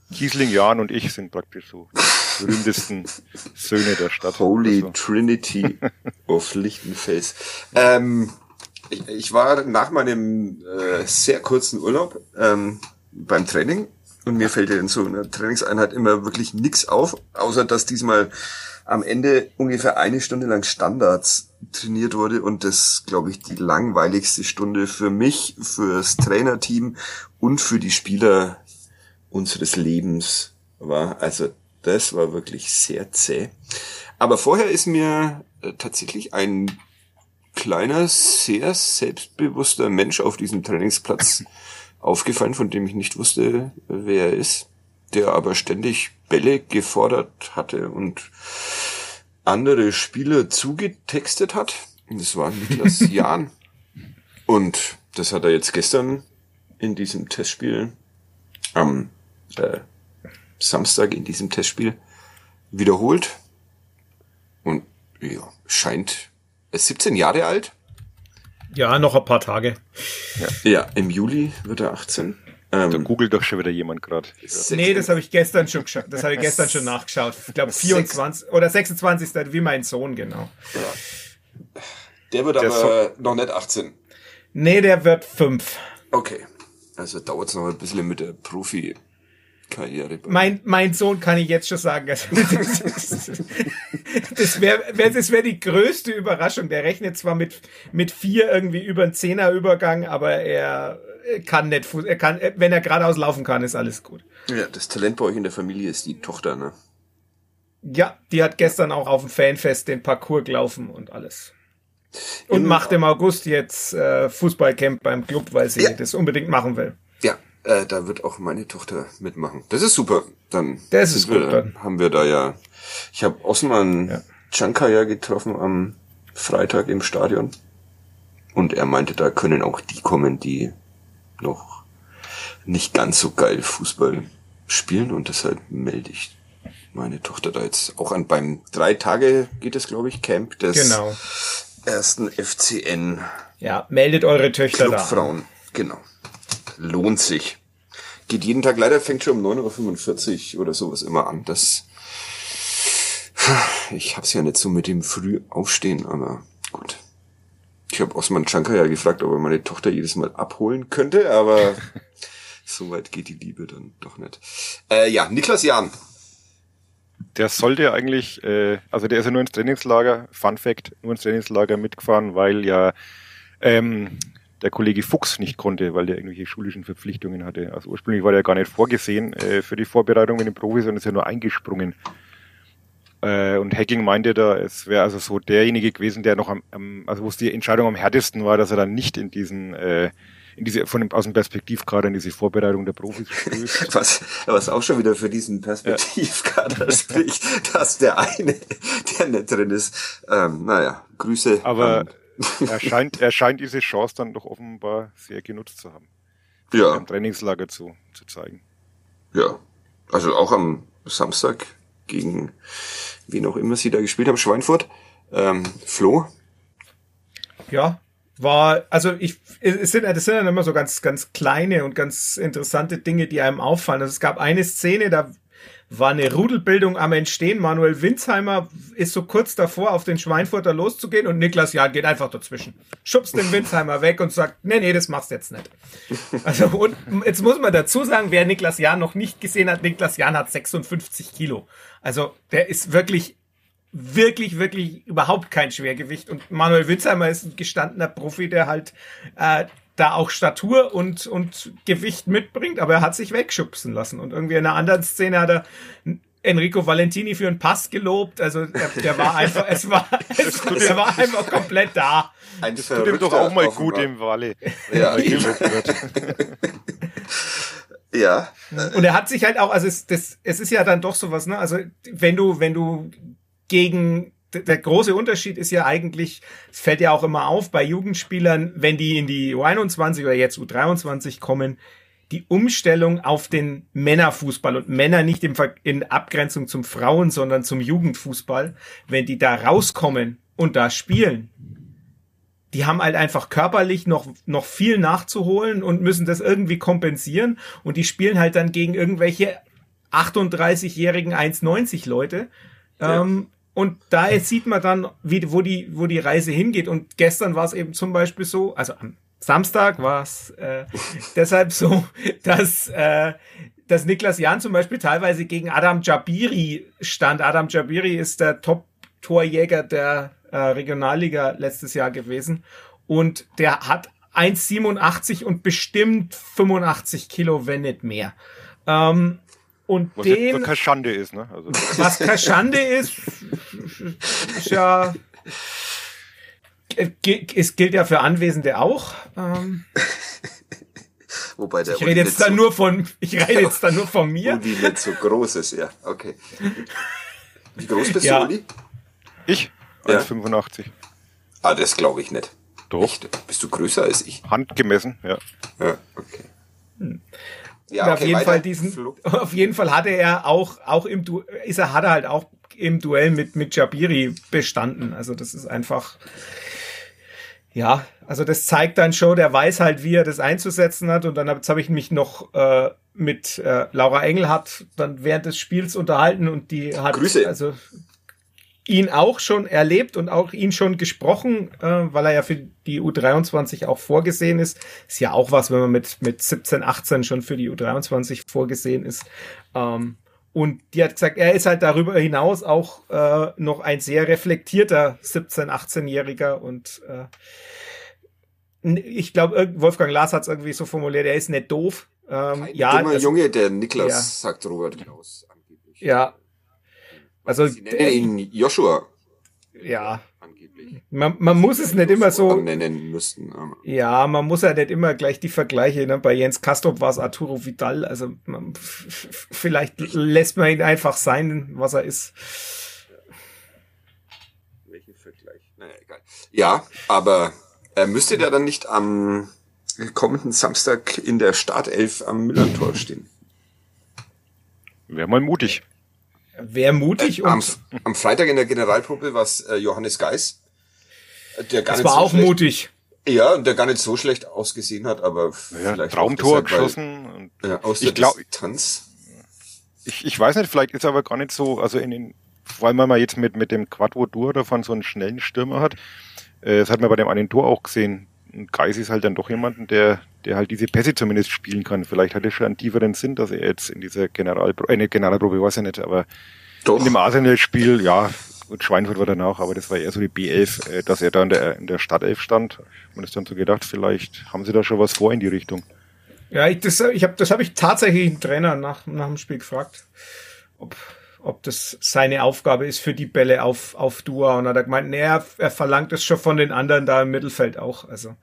Kiesling, Jan und ich sind praktisch so die berühmtesten Söhne der Stadt. Holy so. Trinity of Lichtenfels. Ähm, ich, ich war nach meinem äh, sehr kurzen Urlaub ähm, beim Training und mir fällt ja in so einer Trainingseinheit immer wirklich nix auf, außer dass diesmal am Ende ungefähr eine Stunde lang Standards trainiert wurde und das, glaube ich, die langweiligste Stunde für mich, fürs Trainerteam und für die Spieler unseres Lebens war. Also das war wirklich sehr zäh. Aber vorher ist mir äh, tatsächlich ein kleiner, sehr selbstbewusster Mensch auf diesem Trainingsplatz aufgefallen, von dem ich nicht wusste, wer er ist, der aber ständig Bälle gefordert hatte und andere Spieler zugetextet hat. Und das war Niklas Jahn. Und das hat er jetzt gestern in diesem Testspiel am äh, Samstag in diesem Testspiel wiederholt. Und ja, scheint er ist siebzehn Jahre alt. Ja, noch ein paar Tage. Ja, ja, im Juli wird er achtzehn. Ähm, Da googelt doch schon wieder jemand gerade. Nee, das habe ich gestern schon geschaut. Das habe ich gestern schon nachgeschaut. Ich glaube vierundzwanzig oder sechsundzwanzigsten wie mein Sohn, genau. Ja. Der wird Der aber noch nicht achtzehn. Nee, der wird fünf. Okay. Also dauert es noch ein bisschen mit der Profi-Karriere. Mein, mein Sohn kann ich jetzt schon sagen. Also, das wäre das wär die größte Überraschung. Der rechnet zwar mit, mit vier irgendwie über einen Zehnerübergang, aber er kann nicht, er kann, wenn er geradeaus laufen kann, ist alles gut. Ja, das Talent bei euch in der Familie ist die Tochter, ne? Ja, die hat gestern auch auf dem Fanfest den Parcours gelaufen und alles. Und Im- macht im August jetzt äh, Fußballcamp beim Club, weil sie Ja. das unbedingt machen will. Ja, äh, da wird auch meine Tochter mitmachen. Das ist super. Dann Das sind ist gut, wir, dann. haben wir da ja. Ich habe Osman Ja. Chankaya getroffen am Freitag im Stadion. Und er meinte, da können auch die kommen, die noch nicht ganz so geil Fußball spielen. Und deshalb melde ich meine Tochter da jetzt auch an. Beim drei Tage geht es, glaube ich, Camp des Genau. ersten F C N Ja, meldet eure Töchter da. Clubfrauen. Genau. Lohnt sich. Geht jeden Tag, leider fängt schon um neun Uhr fünfundvierzig oder sowas immer an. Das, ich hab's ja nicht so mit dem früh aufstehen, aber gut. Ich habe Osman Chankaya ja gefragt, ob er meine Tochter jedes Mal abholen könnte, aber so weit geht die Liebe dann doch nicht. Äh, ja, Niklas Jahn. Der sollte eigentlich, äh, also der ist ja nur ins Trainingslager, Fun Fact, nur ins Trainingslager mitgefahren, weil ja ähm, der Kollege Fuchs nicht konnte, weil der irgendwelche schulischen Verpflichtungen hatte. Also ursprünglich war der gar nicht vorgesehen äh, für die Vorbereitung mit den Profis, sondern ist ja nur eingesprungen. Äh, und Hacking meinte da, es wäre also so derjenige gewesen, der noch am, am, also wo es die Entscheidung am härtesten war, dass er dann nicht in diesen, äh, in diese, von dem, aus dem Perspektivkader in diese Vorbereitung der Profis stößt. Was, was auch schon wieder für diesen Perspektivkader spricht, dass der eine, der nicht drin ist. Ähm, naja, Grüße. Aber an- er scheint, er scheint diese Chance dann doch offenbar sehr genutzt zu haben. ja, Im Trainingslager zu, zu zeigen. ja. Also auch am Samstag gegen wen auch immer sie da gespielt haben, Schweinfurt. Ähm, Flo. Ja, war, also ich, es sind, das sind dann immer so ganz, ganz kleine und ganz interessante Dinge, die einem auffallen. Also es gab eine Szene, da war eine Rudelbildung am Entstehen. Manuel Winsheimer ist so kurz davor, auf den Schweinfurter loszugehen und Niklas Jahn geht einfach dazwischen. Schubst den Winsheimer weg und sagt, nee, nee, das machst du jetzt nicht. Also, und jetzt muss man dazu sagen, wer Niklas Jahn noch nicht gesehen hat, Niklas Jahn hat sechsundfünfzig Kilo. Also, der ist wirklich, wirklich, wirklich überhaupt kein Schwergewicht. Und Manuel Winsheimer ist ein gestandener Profi, der halt äh, da auch Statur und, und Gewicht mitbringt, aber er hat sich wegschubsen lassen. Und irgendwie in einer anderen Szene hat er Enrico Valentini für einen Pass gelobt. Also der, der war einfach, es war, es, der war einfach komplett da. Ein Das tut ihm doch auch mal gut im Walle. Ja, wenn er eben. gelobt wird. Ja. Und er hat sich halt auch, also es, das, es ist ja dann doch sowas, ne? Also wenn du, wenn du gegen, der große Unterschied ist ja eigentlich, es fällt ja auch immer auf bei Jugendspielern, wenn die in die U einundzwanzig oder jetzt U dreiundzwanzig kommen, die Umstellung auf den Männerfußball und Männer nicht im Ver- in Abgrenzung zum Frauen, sondern zum Jugendfußball, wenn die da rauskommen und da spielen, die haben halt einfach körperlich noch, noch viel nachzuholen und müssen das irgendwie kompensieren und die spielen halt dann gegen irgendwelche achtunddreißigjährigen eins neunzig Leute. Ja. Ähm, und da sieht man dann, wie, wo die, wo die Reise hingeht. Und gestern war es eben zum Beispiel so, also am Samstag war es äh, deshalb so, dass, äh, dass Niklas Jahn zum Beispiel teilweise gegen Adam Jabiri stand. Adam Jabiri ist der Top-Torjäger der äh, Regionalliga letztes Jahr gewesen. Und der hat eins siebenundachtzig und bestimmt fünfundachtzig Kilo, wenn nicht mehr. Ähm, Und was den, jetzt keine Schande ist, ne? Also. Was keine Schande ist, ist ja, es gilt ja für Anwesende auch. Ähm, Wobei der ich rede jetzt dann so, nur von, ich rede jetzt dann nur von mir. Uli nicht so groß ist, ja, okay. Wie groß bist ja. du, Uli? Ich? Ja. eins fünfundachtzig. Ah, das glaube ich nicht. Doch. Echt? Bist du größer als ich? Handgemessen, ja. Ja, okay. Hm. Ja, okay, auf jeden Fall diesen, Flug. Auf jeden Fall hatte er auch, auch im Du, ist er, hat er halt auch im Duell mit, mit Jabiri bestanden. Also das ist einfach, ja, also das zeigt dann schon, der weiß halt, wie er das einzusetzen hat. Und dann habe hab ich mich noch äh, mit äh, Laura Engelhardt dann während des Spiels unterhalten und die hat Grüße. also ihn auch schon erlebt und auch ihn schon gesprochen, äh, weil er ja für die U dreiundzwanzig auch vorgesehen ist. Ist ja auch was, wenn man mit mit siebzehn, achtzehn schon für die U dreiundzwanzig vorgesehen ist. Ähm, und die hat gesagt, er ist halt darüber hinaus auch äh, noch ein sehr reflektierter siebzehn-, achtzehnjähriger und äh, ich glaube, Wolfgang Lars hat es irgendwie so formuliert, er ist nicht doof. Ähm, ein ja, dummer das, Junge, der Niklas, ja. sagt Robert Klaus angeblich. Ja. Also, Sie nennen ihn Joshua. Ja. Angeblich. Man, man muss es nicht immer so nennen müssten. Aber. Ja, man muss ja nicht immer gleich die Vergleiche. Ne? Bei Jens Kastrop war es Arturo Vidal. Also man, vielleicht lässt man ihn einfach sein, was er ist. Welchen Vergleich? Naja, egal. Ja, aber er müsste der dann nicht am kommenden Samstag in der Startelf am Müller-Tor stehen? Wäre mal mutig. Wäre mutig. Äh, und am, am Freitag in der Generalprobe war es äh, Johannes Geis. Der gar das nicht war so auch schlecht, mutig. Ja, der gar nicht so schlecht ausgesehen hat, aber ja, vielleicht Traumtor deshalb, geschossen. Und weil, ja, aus der ich glaub, Distanz. Ich, ich weiß nicht, vielleicht ist er aber gar nicht so, also in den, vor allem weil man jetzt mit, mit dem Quattro Dur davon so einen schnellen Stürmer hat, äh, das hat man bei dem einen Tor auch gesehen. Und Geis ist halt dann doch jemanden, der, der halt diese Pässe zumindest spielen kann. Vielleicht hat es schon einen tieferen Sinn, dass er jetzt in dieser Generalprobe, äh, Generalprobe weiß ich nicht, aber Doch. in dem Arsenal-Spiel, ja, und Schweinfurt war danach, aber das war eher so die B elf, äh, dass er da in der, in der Startelf stand. Ich habe dann so gedacht, vielleicht haben sie da schon was vor in die Richtung. Ja, ich, das, ich hab, das habe ich tatsächlich den Trainer nach, nach dem Spiel gefragt, ob, ob das seine Aufgabe ist für die Bälle auf, auf Dua. Und hat er gemeint, nee, er, er verlangt es schon von den anderen da im Mittelfeld auch. Also,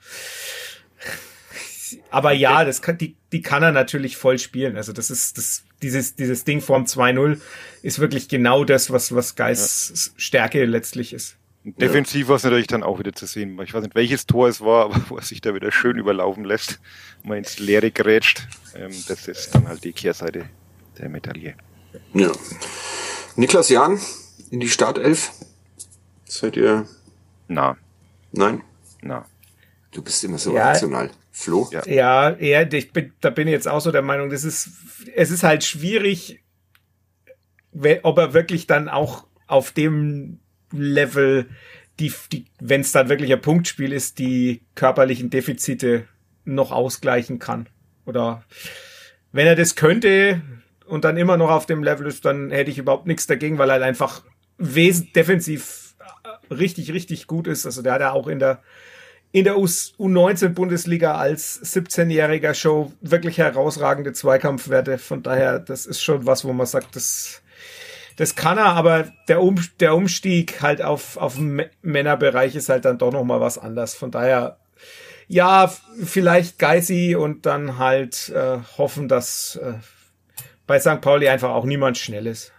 aber ja, das kann, die, die kann er natürlich voll spielen. Also das ist das, dieses, dieses Ding vorm zwei null ist wirklich genau das, was, was Geis ja. Stärke letztlich ist. Defensiv war es natürlich dann auch wieder zu sehen. Ich weiß nicht, welches Tor es war, aber wo er sich da wieder schön überlaufen lässt und man ins Leere grätscht. Das ist dann halt die Kehrseite der Medaille. Ja. Niklas Jahn in die Startelf. Seid ihr? Na. Nein? Na. Du bist immer so ja. rational. Flo? Ja, ja, ja ich bin, da bin ich jetzt auch so der Meinung, das ist, es ist halt schwierig, ob er wirklich dann auch auf dem Level, die, die, wenn es dann wirklich ein Punktspiel ist, die körperlichen Defizite noch ausgleichen kann. Oder wenn er das könnte und dann immer noch auf dem Level ist, dann hätte ich überhaupt nichts dagegen, weil er einfach wesentlich defensiv richtig, richtig gut ist. Also der hat ja auch in der in der U neunzehn Bundesliga als siebzehnjähriger Show wirklich herausragende Zweikampfwerte. Von daher, das ist schon was, wo man sagt, das Das kann er, aber der, um, der Umstieg halt auf, auf den Männerbereich ist halt dann doch nochmal was anderes. Von daher, ja, vielleicht Geisi und dann halt äh, hoffen, dass äh, bei Sankt Pauli einfach auch niemand schnell ist.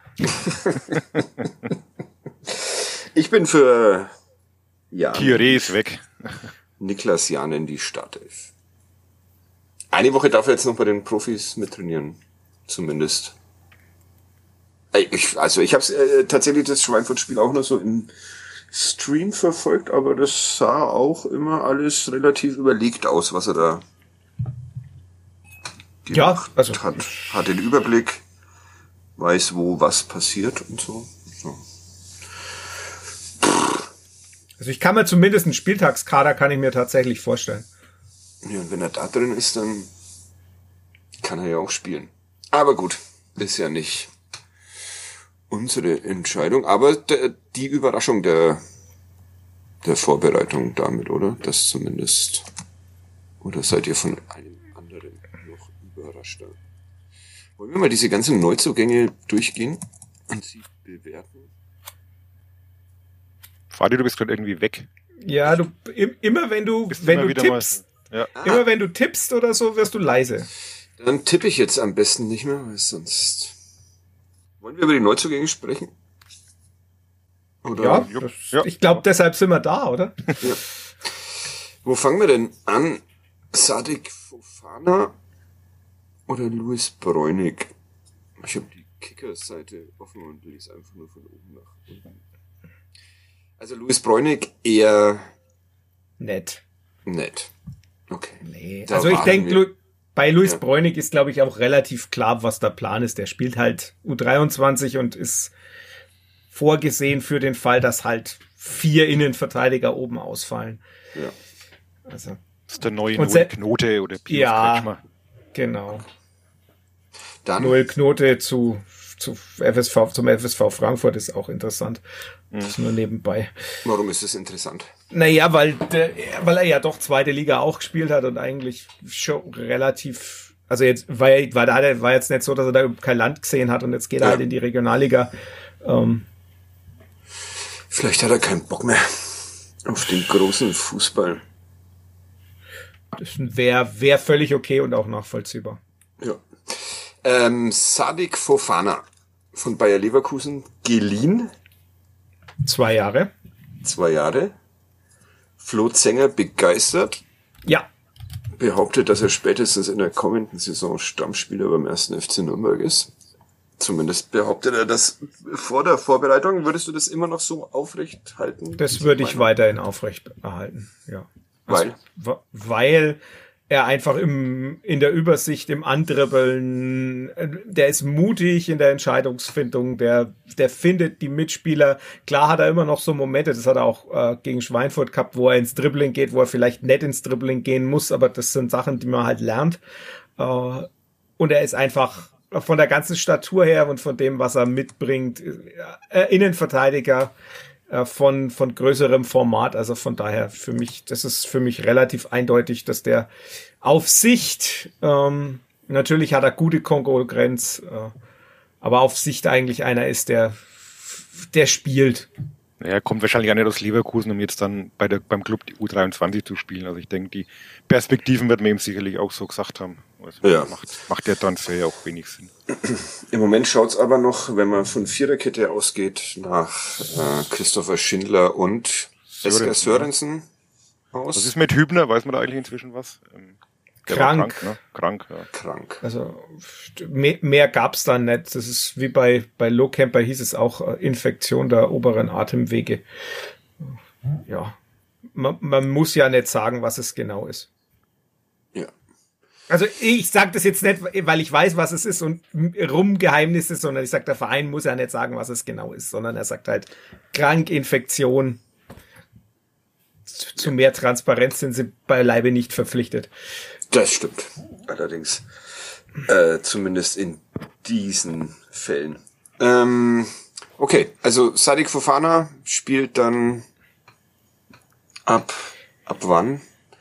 Ich bin für Jahn. Kieré ist weg. Niklas Jahn in die Startelf. Eine Woche darf er jetzt noch bei den Profis mittrainieren. Zumindest. Ich, also ich habe äh, tatsächlich das Schweinfurt-Spiel auch nur so im Stream verfolgt, aber das sah auch immer alles relativ überlegt aus, was er da ja, also hat. Hat den Überblick. weiß, wo was passiert und so. so. Also ich kann mir zumindest einen Spieltagskader kann ich mir tatsächlich vorstellen. Ja, und wenn er da drin ist, dann kann er ja auch spielen. Aber gut, ist ja nicht unsere Entscheidung. Aber der, die Überraschung der, der Vorbereitung damit, oder? Das zumindest. Oder seid ihr von einem anderen noch überraschter? Wollen wir mal diese ganzen Neuzugänge durchgehen und sie bewerten? Fadi, du bist gerade irgendwie weg. Ja, du im, immer wenn du Bist wenn immer du wieder tippst, mal, ja. Ah. immer wenn du tippst oder so, wirst du leise. Dann tippe ich jetzt am besten nicht mehr, weil sonst... Wollen wir über die Neuzugänge sprechen? Oder? Ja, Jupp. das, Ja. ich glaube, deshalb sind wir da, oder? Ja. Wo fangen wir denn an? Sadik Fofana oder Louis Bräunig? Ich habe die Kicker-Seite offen und lese einfach nur von oben nach unten. Also Louis Bräunig eher Nett. nett. Okay. Nee. Da Also ich waren denke, wir- Lu- bei Luis Ja. Bräunig ist, glaube ich, auch relativ klar, was der Plan ist. Der spielt halt U dreiundzwanzig und ist vorgesehen für den Fall, dass halt vier Innenverteidiger oben ausfallen. Ja. Also, Das ist der neue Und Noel se- Knote oder Pius Ja. Kretschmer. genau. Dann Noel Knote zu, zu F S V, zum F S V Frankfurt ist auch interessant. Das ist nur nebenbei. warum ist das interessant? Naja, weil, der, weil er ja doch zweite Liga auch gespielt hat und eigentlich schon relativ, also jetzt war, er, war, da, war jetzt nicht so, dass er da kein Land gesehen hat und jetzt geht er Ja. halt in die Regionalliga. Ähm, Vielleicht hat er keinen Bock mehr auf den großen Fußball. das wäre wär völlig okay und auch nachvollziehbar. Ja. Ähm, Sadik Fofana von Bayer Leverkusen geliehen, Zwei Jahre. zwei Jahre. Flo Zenger begeistert, Ja, behauptet, dass er spätestens in der kommenden Saison Stammspieler beim ersten F C Nürnberg ist. Zumindest behauptet er das vor der Vorbereitung. Würdest du das immer noch so aufrecht halten? das würde ich weiterhin aufrecht erhalten. Ja. Weil? W- Weil er einfach im, in der Übersicht, im Andribbeln, äh, der ist mutig in der Entscheidungsfindung, der, der findet die Mitspieler. Klar hat er immer noch so Momente, das hat er auch äh, gegen Schweinfurt gehabt, wo er ins Dribbling geht, wo er vielleicht nicht ins Dribbling gehen muss, aber das sind Sachen, die man halt lernt. Äh, und er ist einfach von der ganzen Statur her und von dem, was er mitbringt, äh, Innenverteidiger, von von größerem Format, also von daher für mich, das ist für mich relativ eindeutig, dass der auf Sicht, ähm, natürlich hat er gute Konkurrenz, äh, aber auf Sicht eigentlich einer ist, der der spielt. Er kommt wahrscheinlich auch nicht aus Leverkusen, um jetzt dann bei der, beim Club die U dreiundzwanzig zu spielen. Also ich denke, die Perspektiven wird man ihm sicherlich auch so gesagt haben. Also Ja. macht, macht der Transfer ja auch wenig Sinn. Im Moment schaut's aber noch, wenn man von Viererkette ausgeht, nach äh, Christopher Schindler und Esker Sörensen aus. Was ist mit Hübner? Weiß man da eigentlich inzwischen was? Ähm, der war Krank. krank, ne? Krank, ja. Krank. Also mehr, mehr gab's da nicht. Das ist wie bei bei Lohkemper hieß es auch äh, Infektion der oberen Atemwege. Ja, man, man muss ja nicht sagen, was es genau ist. Ja. Also ich sage das jetzt nicht, weil ich weiß, was es ist und Rumgeheimnisse, sondern ich sage, der Verein muss ja nicht sagen, was es genau ist, sondern er sagt halt krank, Infektion. Zu, zu mehr Transparenz sind sie beileibe nicht verpflichtet. Das stimmt. Allerdings. Äh, zumindest in diesen Fällen. Ähm, okay, also Sadik Fofana spielt dann ab, ab wann?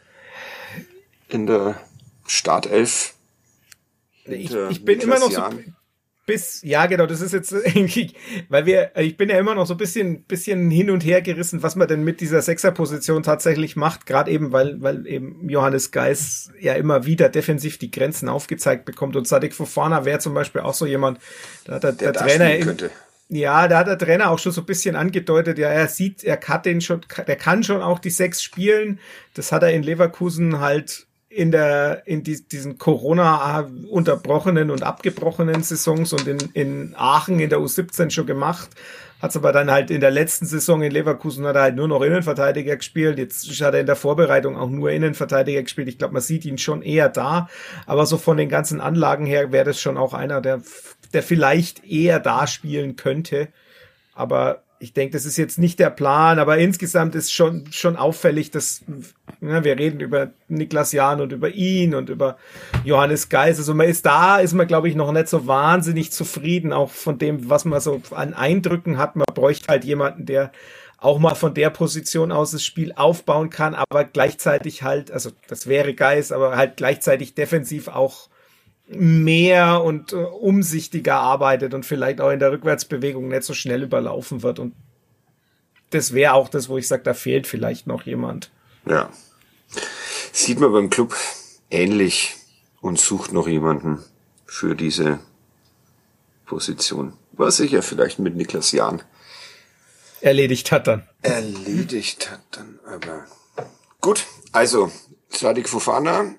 In der Startelf. Ich, Hinter ich bin Niklas immer noch so Jahn. bis, ja genau, das ist jetzt, weil wir, ich bin ja immer noch so ein bisschen, bisschen hin und her gerissen, was man denn mit dieser Sechserposition tatsächlich macht, gerade eben, weil, weil eben Johannes Geis ja immer wieder defensiv die Grenzen aufgezeigt bekommt und Sadik Fofana wäre zum Beispiel auch so jemand, da hat der, Der der da Trainer spielen im, könnte. ja, da hat der Trainer auch schon so ein bisschen angedeutet, ja, er sieht, er kann den schon, der kann schon auch die Sechs spielen. Das hat er in Leverkusen halt in der, in die, diesen Corona unterbrochenen und abgebrochenen Saisons und in, in Aachen in der U siebzehn schon gemacht. Hat's aber dann halt in der letzten Saison in Leverkusen hat er halt nur noch Innenverteidiger gespielt. Jetzt hat er in der Vorbereitung auch nur Innenverteidiger gespielt. Ich glaube, man sieht ihn schon eher da. Aber so von den ganzen Anlagen her wäre das schon auch einer, der, der vielleicht eher da spielen könnte. Aber ich denke, das ist jetzt nicht der Plan, aber insgesamt ist schon schon auffällig, dass ja, wir reden über Niklas Jahn und über ihn und über Johannes Geis. Also man ist da, ist man glaube ich noch nicht so wahnsinnig zufrieden, auch von dem, was man so an Eindrücken hat. Man bräuchte halt jemanden, der auch mal von der Position aus das Spiel aufbauen kann, aber gleichzeitig halt, also das wäre Geis, aber halt gleichzeitig defensiv auch mehr und äh, umsichtiger arbeitet und vielleicht auch in der Rückwärtsbewegung nicht so schnell überlaufen wird. Und das wäre auch das, wo ich sage, da fehlt vielleicht noch jemand. Ja. Sieht man beim Club ähnlich und sucht noch jemanden für diese Position. Was sich ja vielleicht mit Niklas Jahn erledigt hat dann. Erledigt hat dann, aber gut. Also, Sadik Fofana,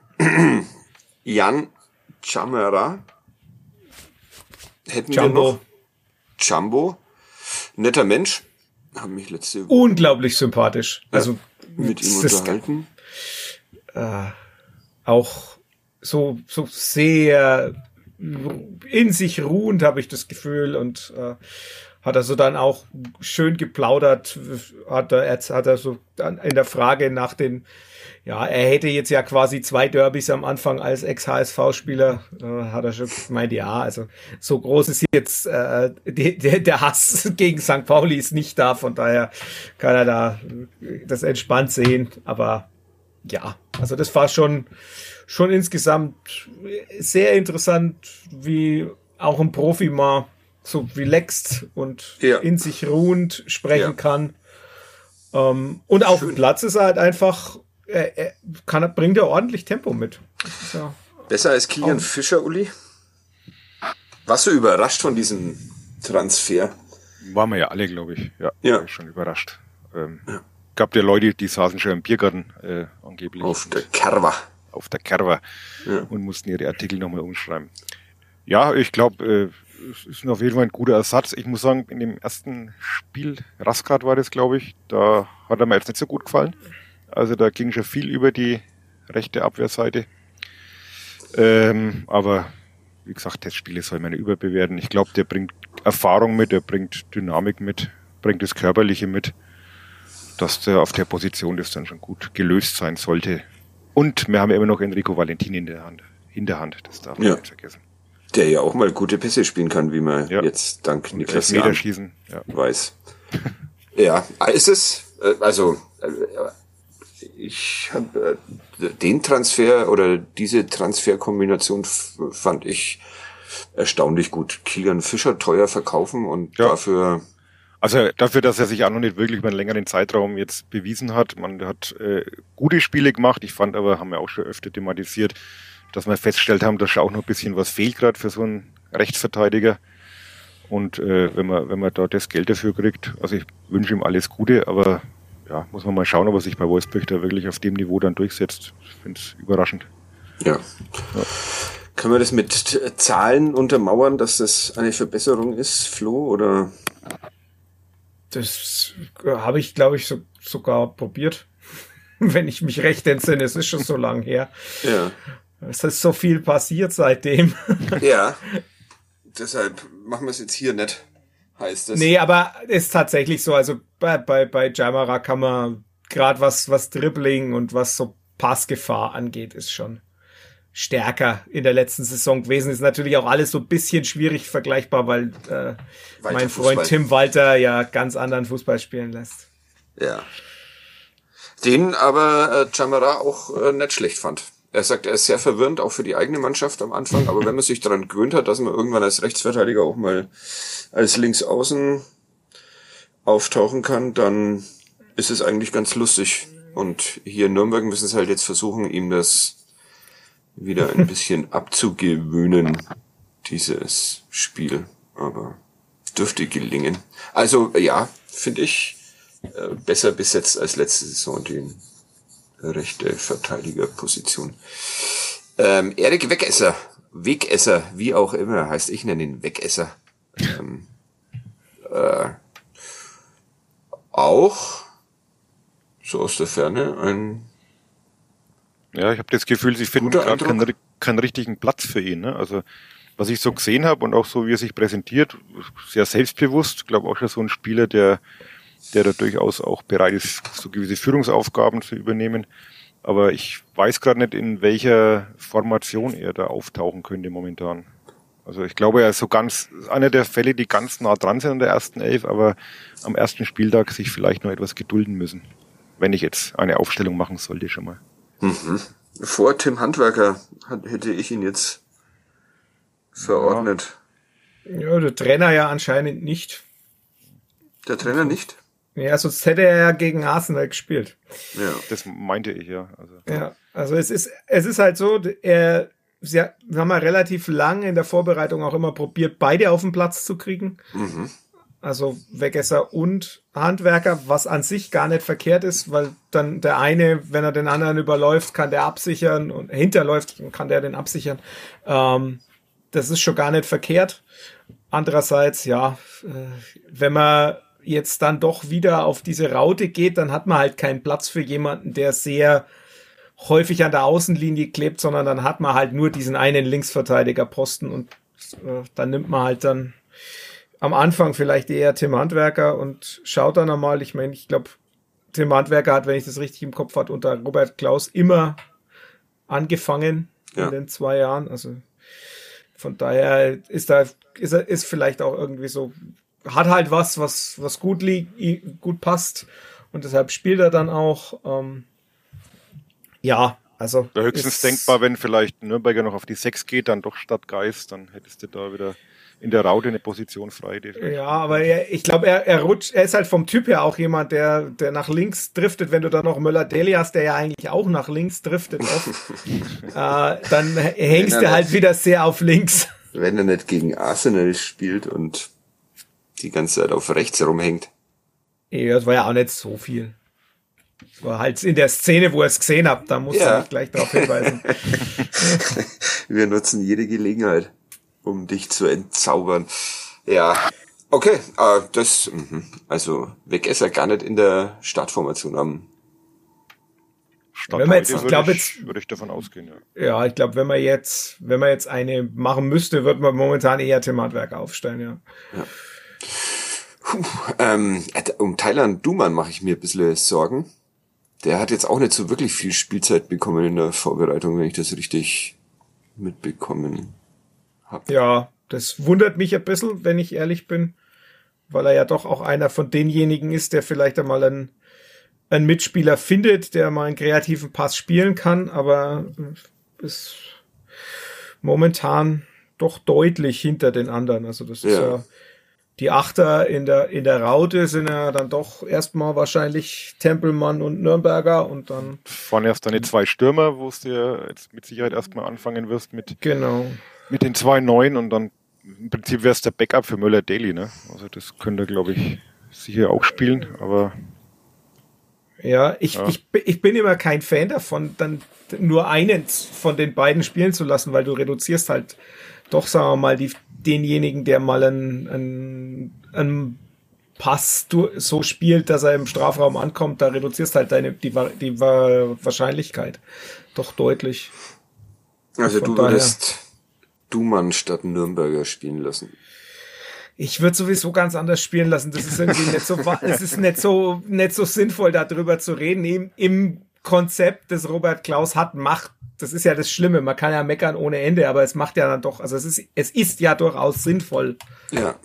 Jan Camara, hätten Jumbo. wir noch Jumbo, netter Mensch, haben mich letzte Woche unglaublich sympathisch. Also mit ihm das, unterhalten. Äh, auch so so sehr in sich ruhend, habe ich das Gefühl, und äh, hat er so dann auch schön geplaudert, hat er, hat er so dann in der Frage nach den, ja, er hätte jetzt ja quasi zwei Derbys am Anfang als Ex-H S V-Spieler, äh, hat er schon gemeint, ja, also so groß ist jetzt äh, die, der, der Hass gegen Sankt Pauli ist nicht da, von daher kann er da das entspannt sehen, aber ja, also das war schon schon insgesamt sehr interessant, wie auch ein Profi mal so relaxed und ja. in sich ruhend sprechen ja. kann. Ähm, und auf dem Platz ist er halt einfach, er, er kann, er bringt er ordentlich Tempo mit. Ja besser als Kilian Fischer, Uli? Warst du überrascht von diesem Transfer? Waren wir ja alle, glaube ich. Ja, ja. War ich schon überrascht. Ähm, ja. Gab ja Leute, die saßen schon im Biergarten äh, angeblich. Auf der Kerwa. Auf der Kerwa. Ja. Und mussten ihre Artikel nochmal umschreiben. Ja, ich glaube, äh, es ist auf jeden Fall ein guter Ersatz. Ich muss sagen, in dem ersten Spiel, Raskat war das, glaube ich, da hat er mir jetzt nicht so gut gefallen. Also da ging schon viel über die rechte Abwehrseite. Ähm, aber wie gesagt, das Spiel soll man nicht überbewerten. Ich glaube, der bringt Erfahrung mit, der bringt Dynamik mit, bringt das Körperliche mit, dass der auf der Position das dann schon gut gelöst sein sollte. Und wir haben ja immer noch Enrico Valentin in der Hand, in der Hand, das darf man ja. nicht vergessen. Der ja auch mal gute Pässe spielen kann, wie man ja. jetzt dank und Niklas Jahn schießen, ja. weiß. Ja, ist es, also ich habe den Transfer oder diese Transferkombination fand ich erstaunlich gut. Kilian Fischer teuer verkaufen und ja. dafür... Also dafür, dass er sich auch noch nicht wirklich über einen längeren Zeitraum jetzt bewiesen hat. Man hat äh, gute Spiele gemacht. Ich fand aber, haben wir auch schon öfter thematisiert, dass wir festgestellt haben, dass schon auch noch ein bisschen was fehlt gerade für so einen Rechtsverteidiger. Und äh, wenn man wenn man da das Geld dafür kriegt, also ich wünsche ihm alles Gute, aber ja, muss man mal schauen, ob er sich bei Wolfsburg da wirklich auf dem Niveau dann durchsetzt. Ich finde es überraschend. Ja. ja. Können wir das mit Zahlen untermauern, dass das eine Verbesserung ist, Flo, oder... Das habe ich, glaube ich, so, sogar probiert. Wenn ich mich recht entsinne, es ist schon so lang her. Ja. Es ist so viel passiert seitdem. Ja. Deshalb machen wir es jetzt hier nicht, heißt es. Nee, aber ist tatsächlich so. Also bei, bei, bei Camara kann man gerade was, was Dribbling und was so Passgefahr angeht, ist schon stärker in der letzten Saison gewesen. Ist natürlich auch alles so ein bisschen schwierig vergleichbar, weil äh, mein Freund Fußball. Tim Walter ja ganz anderen Fußball spielen lässt. Ja. Den aber äh, Camara auch äh, nicht schlecht fand. Er sagt, er ist sehr verwirrend, auch für die eigene Mannschaft am Anfang, aber wenn man sich daran gewöhnt hat, dass man irgendwann als Rechtsverteidiger auch mal als Linksaußen auftauchen kann, dann ist es eigentlich ganz lustig. Und hier in Nürnberg müssen sie halt jetzt versuchen, ihm das wieder ein bisschen abzugewöhnen, dieses Spiel. Aber dürfte gelingen. Also ja, finde ich äh, besser besetzt als letzte Saison die rechte Verteidigerposition. Ähm, Erik Wegesser, Wegesser, wie auch immer, heißt ich nenne ihn Wegesser. Ähm, äh, auch so aus der Ferne ein Ja, ich habe das Gefühl, sie finden guter gerade keinen, Eindruck. keinen richtigen Platz für ihn. Ne? Also was ich so gesehen habe und auch so, wie er sich präsentiert, sehr selbstbewusst. Ich glaube auch schon so ein Spieler, der der da durchaus auch bereit ist, so gewisse Führungsaufgaben zu übernehmen. Aber ich weiß gerade nicht, in welcher Formation er da auftauchen könnte momentan. Also ich glaube, er ist so ganz einer der Fälle, die ganz nah dran sind an der ersten Elf, aber am ersten Spieltag sich vielleicht noch etwas gedulden müssen, wenn ich jetzt eine Aufstellung machen sollte schon mal. Mhm. Vor Tim Handwerker hat, hätte ich ihn jetzt verordnet. Ja, der Trainer ja anscheinend nicht. Der Trainer nicht? Ja, sonst hätte er ja gegen Arsenal gespielt. Ja. Das meinte ich, ja. Also, Ja, also es ist, es ist halt so, er, sie haben ja relativ lang in der Vorbereitung auch immer probiert, beide auf den Platz zu kriegen. Mhm. Also Wegesser und Handwerker, was an sich gar nicht verkehrt ist, weil dann der eine, wenn er den anderen überläuft, kann der absichern und hinterläuft, kann der den absichern. Ähm, das ist schon gar nicht verkehrt. Andererseits, ja, äh, wenn man jetzt dann doch wieder auf diese Raute geht, dann hat man halt keinen Platz für jemanden, der sehr häufig an der Außenlinie klebt, sondern dann hat man halt nur diesen einen Linksverteidigerposten und äh, dann nimmt man halt dann am Anfang vielleicht eher Tim Handwerker und schaut dann einmal. Ich meine, ich glaube, Tim Handwerker hat, wenn ich das richtig im Kopf hatte, unter Robert Klaus immer angefangen Ja. in den zwei Jahren. Also von daher ist da ist er ist vielleicht auch irgendwie so, hat halt was, was was gut liegt, gut passt und deshalb spielt er dann auch. Ähm, ja, also höchstens ist, denkbar, wenn vielleicht Nürnberger noch auf die sechs geht, dann doch statt Geist, dann hättest du da wieder in der Raute eine Position frei. Ja, aber er, ich glaube, er, er rutscht, er ist halt vom Typ her auch jemand, der, der nach links driftet. Wenn du da noch Möller-Deli hast, der ja eigentlich auch nach links driftet oft, äh, dann hängst du halt wieder sehr auf links. Wenn er nicht gegen Arsenal spielt und die ganze Zeit auf rechts rumhängt. Ja, das war ja auch nicht so viel. Das war halt in der Szene, wo ihr es gesehen habt, da muss Ja. ich gleich darauf hinweisen. Wir nutzen jede Gelegenheit, um dich zu entzaubern. Ja, okay, äh, das, mhm. also Wegesser gar nicht in der Startformation am. Statt Wenn man jetzt- heute ich würde glaub ich, jetzt- würde ich davon ausgehen, ja. Ja, ich glaube, wenn man jetzt, wenn man jetzt eine machen müsste, wird man momentan eher Tim Handwerker aufstellen, ja. Ähm, um Thailand Duman mache ich mir ein bisschen Sorgen. Der hat jetzt auch nicht so wirklich viel Spielzeit bekommen in der Vorbereitung, wenn ich das richtig mitbekommen habe. Ja, das wundert mich ein bisschen, wenn ich ehrlich bin, weil er ja doch auch einer von denjenigen ist, der vielleicht einmal einen, einen Mitspieler findet, der mal einen kreativen Pass spielen kann, aber ist momentan doch deutlich hinter den anderen. Also das ist Ja. ja, die Achter in der, in der Raute sind ja dann doch erstmal wahrscheinlich Tempelmann und Nürnberger und dann, Vorne erst deine zwei Stürmer, wo es dir jetzt mit Sicherheit erstmal anfangen wirst mit, genau. mit den zwei Neuen und dann im Prinzip wäre es der Backup für Möller-Daly, ne? Also das könnte, glaube ich, sicher auch spielen, aber Ja, ich, Ja. ich, ich bin immer kein Fan davon, dann nur einen von den beiden spielen zu lassen, weil du reduzierst halt doch, sagen wir mal, die, denjenigen, der mal einen, einen, einen Pass du, so spielt, dass er im Strafraum ankommt, da reduzierst halt deine, die, Wa- die Wa- Wahrscheinlichkeit doch deutlich. Also Von du daher. würdest Duman statt Nürnberger spielen lassen. Ich würde sowieso ganz anders spielen lassen. Das ist irgendwie nicht so, wa- es ist nicht so, nicht so sinnvoll, darüber zu reden. Im, im Konzept, das Robert Klaus hat, macht, das ist ja das Schlimme. Man kann ja meckern ohne Ende, aber es macht ja dann doch, also es ist, es ist ja durchaus sinnvoll Ja,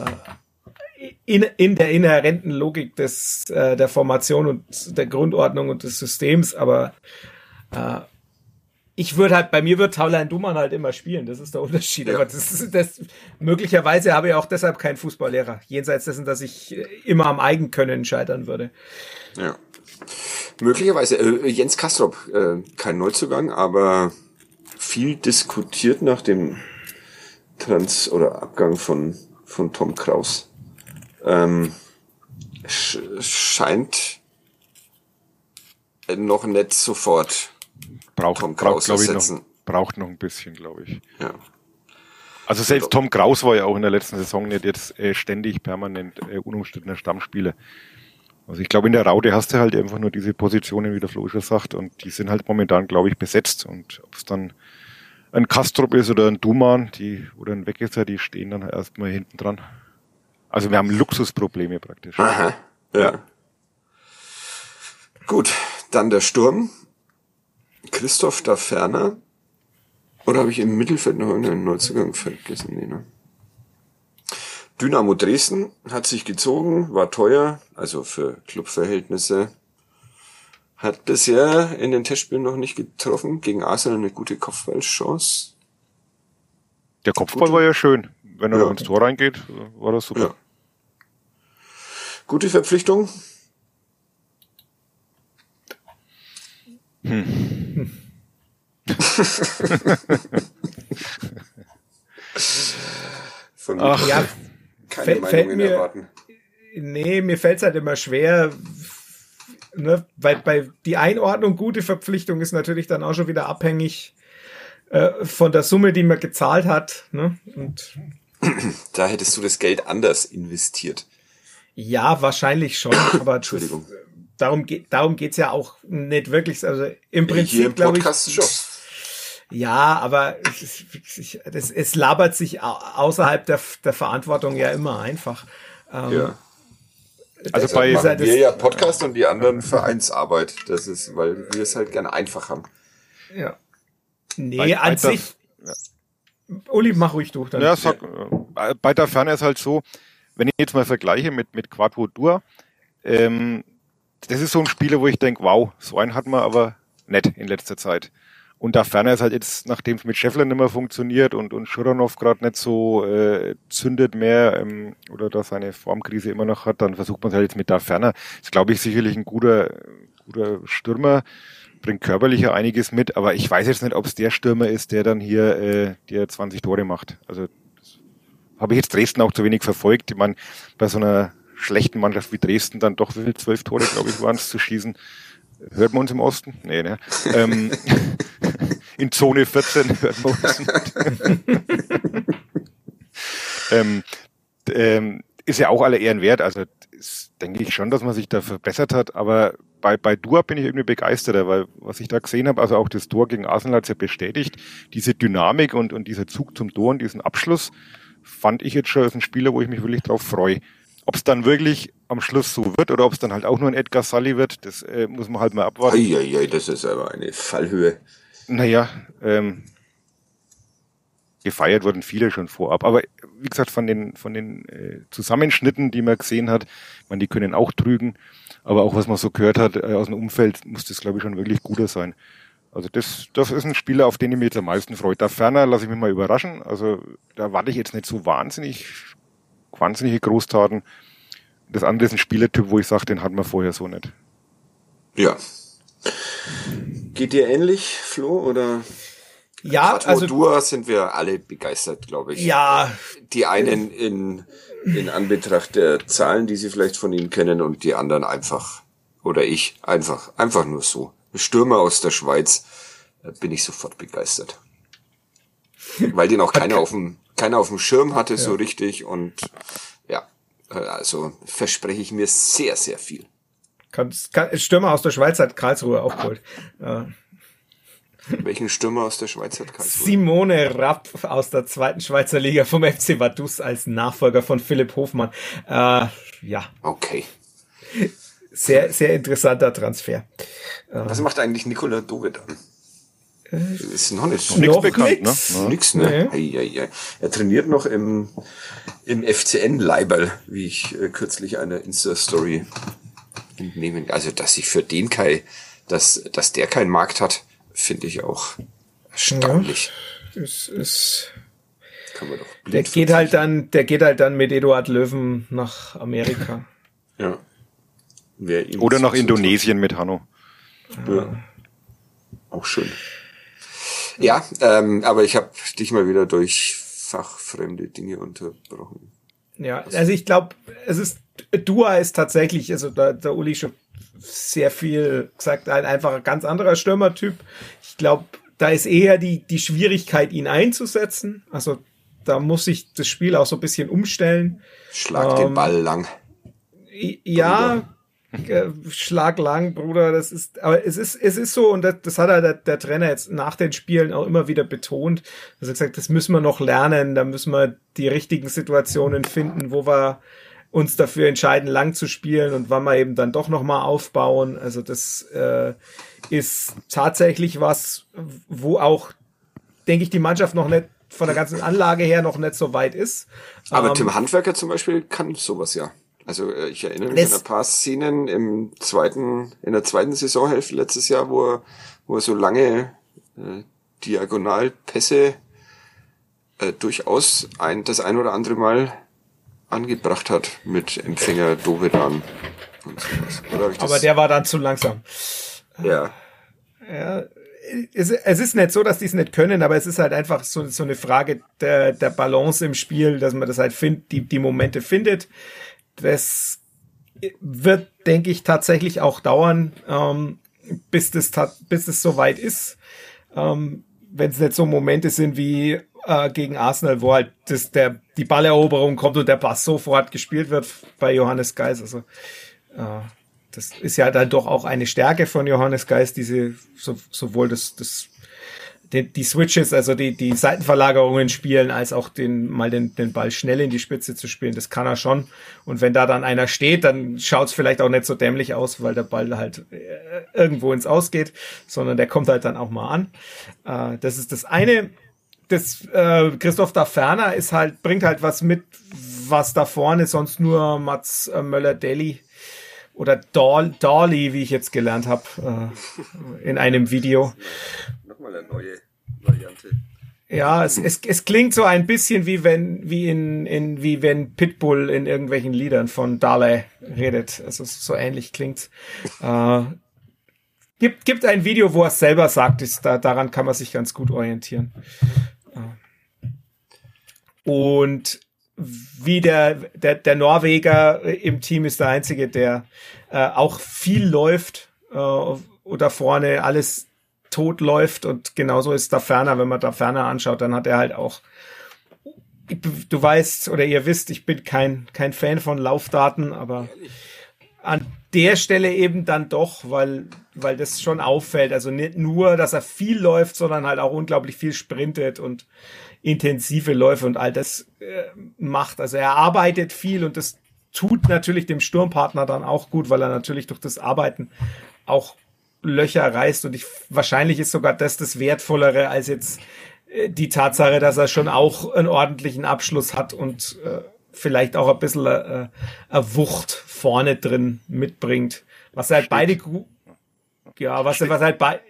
in, in der inhärenten Logik des, äh, der Formation und der Grundordnung und des Systems, aber, äh, ich würde halt, bei mir wird Taulein Duman halt immer spielen, das ist der Unterschied. Ja. Aber das ist das, möglicherweise habe ich auch deshalb keinen Fußballlehrer. Jenseits dessen, dass ich äh, immer am Eigenkönnen scheitern würde. ja. Möglicherweise, äh, Jens Kastrop, äh, kein Neuzugang, aber viel diskutiert nach dem Trans- oder Abgang von, von Tom Kraus. Ähm, sch scheint noch nicht sofort braucht, Tom braucht Kraus glaube ich, noch, ersetzen. braucht noch ein bisschen, glaube ich. Ja. Also selbst Tom Kraus war ja auch in der letzten Saison nicht jetzt äh, ständig permanent äh, unumstrittener Stammspieler. Also ich glaube, in der Raute hast du halt einfach nur diese Positionen, wie der Flo schon sagt, und die sind halt momentan, glaube ich, besetzt. Und ob es dann ein Kastrup ist oder ein Duman, die oder ein Wegesser, die stehen dann erstmal hinten dran. Also wir haben Luxusprobleme praktisch. Aha, ja. Gut, dann der Sturm. Christoph da Ferner. Oder habe ich im Mittelfeld noch irgendeinen Neuzugang vergessen? Nee, ne? Dynamo Dresden hat sich gezogen, war teuer, also für Clubverhältnisse. Hat bisher in den Testspielen noch nicht getroffen. Gegen Arsenal eine gute Kopfballchance. Der Kopfball gute. war ja schön. Wenn er ja. noch ins Tor reingeht, war das super. Ja. Gute Verpflichtung. Hm. Von Ach, ja, keine fällt, Meinungen mir, erwarten. Nee, mir fällt es halt immer schwer, ne, weil bei die Einordnung gute Verpflichtung ist natürlich dann auch schon wieder abhängig äh, von der Summe, die man gezahlt hat. Ne? Und da hättest du das Geld anders investiert. Ja, wahrscheinlich schon, aber Entschuldigung. Das, darum geht darum geht's ja auch nicht wirklich. Also im Prinzip Hier im Podcast ich, schon. Ja, aber es, es, es labert sich außerhalb der, der Verantwortung ja immer einfach. Ähm, ja. Also das bei machen wir ja Podcast und die anderen Vereinsarbeit. Das ist, weil wir es halt gerne einfach haben. Ja. Nee, bei, an bei sich. Der, ja. Uli, mach ruhig durch. Dann. Ja, sag, bei der Ferne ist halt so, wenn ich jetzt mal vergleiche mit, mit Quattro Dur, ähm, das ist so ein Spieler, wo ich denke, wow, so einen hat man aber nicht in letzter Zeit. Und da Ferner ist halt jetzt, nachdem es mit Scheffler nicht mehr funktioniert und, und Schuranov gerade nicht so äh, zündet mehr ähm, oder da seine Formkrise immer noch hat, dann versucht man es halt jetzt mit da Ferner. Ist, glaube ich, sicherlich ein guter, guter Stürmer, bringt körperlich ja einiges mit, aber ich weiß jetzt nicht, ob es der Stürmer ist, der dann hier äh, der zwanzig Tore macht. Also habe ich jetzt Dresden auch zu wenig verfolgt. Ich meine, bei so einer schlechten Mannschaft wie Dresden dann doch wie viel, zwölf Tore, glaube ich, waren es zu schießen. Hört man uns im Osten? Nee, ne? ähm, in Zone vierzehn hört man uns nicht. ähm, ähm, ist ja auch aller Ehren wert. Also ist, denke ich schon, dass man sich da verbessert hat. Aber bei, bei Dua bin ich irgendwie begeisterter, weil was ich da gesehen habe, also auch das Tor gegen Arsenal hat es ja bestätigt, diese Dynamik und, und dieser Zug zum Tor und diesen Abschluss fand ich jetzt schon als ein Spieler, wo ich mich wirklich drauf freue. Ob es dann wirklich am Schluss so wird oder ob es dann halt auch nur ein Edgar Sully wird, das äh, muss man halt mal abwarten. Eieiei, das ist aber eine Fallhöhe. Naja, ähm, gefeiert wurden viele schon vorab. Aber wie gesagt, von den von den äh, Zusammenschnitten, die man gesehen hat, man, die können auch trügen. Aber auch was man so gehört hat äh, aus dem Umfeld, muss das, glaube ich, schon wirklich guter sein. Also das das ist ein Spieler, auf den ich mich jetzt am meisten freue. Da ferner lasse ich mich mal überraschen. Also da warte ich jetzt nicht so wahnsinnig wahnsinnige Großtaten. Das andere ist ein Spielertyp, wo ich sage, den hatten wir vorher so nicht. Ja. Geht dir ähnlich, Flo, oder? Ja, Quattro also Dur sind wir alle begeistert, glaube ich. Ja. Die einen in in Anbetracht der Zahlen, die sie vielleicht von ihm kennen, und die anderen einfach, oder ich, einfach, einfach nur so. Stürmer aus der Schweiz, bin ich sofort begeistert. Weil den auch keiner auf dem keiner auf dem Schirm hatte, ja. so richtig, und ja, also verspreche ich mir sehr, sehr viel. Kann, kann, Stürmer aus der Schweiz hat Karlsruhe auch geholt. Ja. Welchen Stürmer aus der Schweiz hat Karlsruhe? Simone Rapp aus der zweiten Schweizer Liga vom F C Vaduz als Nachfolger von Philipp Hofmann. Äh, ja. Okay. Sehr, sehr interessanter Transfer. Was macht eigentlich Nicola Dovet an? Ist noch nicht nichts bekannt, nix. ne? Nix, ne? Nee. Ei, ei, ei. Er trainiert noch im, im F C N-Leiberl, wie ich äh, kürzlich eine Insta-Story entnehmen. Also, dass sich für den Kai, dass, dass der keinen Markt hat, finde ich auch erstaunlich. Ja, das ist, kann man doch der geht halt dann, der geht halt dann mit Eduard Löwen nach Amerika. Ja. Wer ihm Oder nach Indonesien mit Hanno. Ja. Auch schön. Ja, ähm, aber ich habe dich mal wieder durch fachfremde Dinge unterbrochen. Ja, also ich glaube, es ist, Dua ist tatsächlich, also da der Uli schon sehr viel gesagt, ein einfach ein ganz anderer Stürmertyp. Ich glaube, da ist eher die die Schwierigkeit, ihn einzusetzen. Also da muss sich das Spiel auch so ein bisschen umstellen. Schlag ähm, den Ball lang. Ja, äh, Schlag lang, Bruder, das ist, aber es ist, es ist so, und das, das hat er der, der Trainer jetzt nach den Spielen auch immer wieder betont, dass er gesagt, das müssen wir noch lernen, da müssen wir die richtigen Situationen finden, wo wir uns dafür entscheiden, lang zu spielen und wann wir eben dann doch nochmal aufbauen. Also das äh, ist tatsächlich was, wo auch, denke ich, die Mannschaft noch nicht von der ganzen Anlage her noch nicht so weit ist. Aber ähm, Tim Handwerker zum Beispiel kann sowas ja. Also äh, ich erinnere mich an ein paar Szenen im zweiten, in der zweiten Saisonhälfte letztes Jahr, wo er, wo er so lange äh, Diagonalpässe äh, durchaus ein, das ein oder andere Mal angebracht hat mit Empfänger Dovedan und sowas. Oder hab ich das? Aber der war dann zu langsam. Ja. Ja, es, es ist nicht so, dass die es nicht können, aber es ist halt einfach so, so eine Frage der, der Balance im Spiel, dass man das halt findet, die, die Momente findet. Das wird, denke ich, tatsächlich auch dauern, ähm, bis das, bis das soweit ist. Ähm, wenn es nicht so Momente sind wie äh, gegen Arsenal, wo halt das, der, die Balleroberung kommt und der Pass sofort gespielt wird bei Johannes Geis. Also, äh, das ist ja dann doch auch eine Stärke von Johannes Geis, diese, so, sowohl das, das, die, die Switches, also die, die Seitenverlagerungen spielen, als auch den, mal den, den Ball schnell in die Spitze zu spielen. Das kann er schon. Und wenn da dann einer steht, dann schaut's vielleicht auch nicht so dämlich aus, weil der Ball halt äh, irgendwo ins Aus geht, sondern der kommt halt dann auch mal an. Äh, das ist das eine. Das, äh, Christoph Daferner ist halt, bringt halt was mit, was da vorne sonst nur Mats äh, Möller-Deli oder Dahl, Dali, wie ich jetzt gelernt habe, äh, in einem Video. Nochmal eine neue Variante. Ja, es, es, es klingt so ein bisschen wie wenn, wie in, in, wie wenn Pitbull in irgendwelchen Liedern von Dali redet. Also so ähnlich klingt's. Äh, gibt, gibt ein Video, wo er es selber sagt, ist, da, daran kann man sich ganz gut orientieren. Und wie der, der, der Norweger im Team ist der einzige, der äh, auch viel läuft äh, oder vorne alles tot läuft, und genauso ist Daferner. Wenn man Daferner anschaut, dann hat er halt auch, du weißt oder ihr wisst, ich bin kein, kein Fan von Laufdaten, aber an der Stelle eben dann doch, weil, weil das schon auffällt. Also nicht nur, dass er viel läuft, sondern halt auch unglaublich viel sprintet und intensive Läufe und all das äh, macht. Also er arbeitet viel, und das tut natürlich dem Sturmpartner dann auch gut, weil er natürlich durch das Arbeiten auch Löcher reißt, und ich, wahrscheinlich ist sogar das das Wertvollere als jetzt äh, die Tatsache, dass er schon auch einen ordentlichen Abschluss hat und äh, vielleicht auch ein bisschen äh, eine Wucht vorne drin mitbringt. Was halt beide gu- ja, was, was halt beide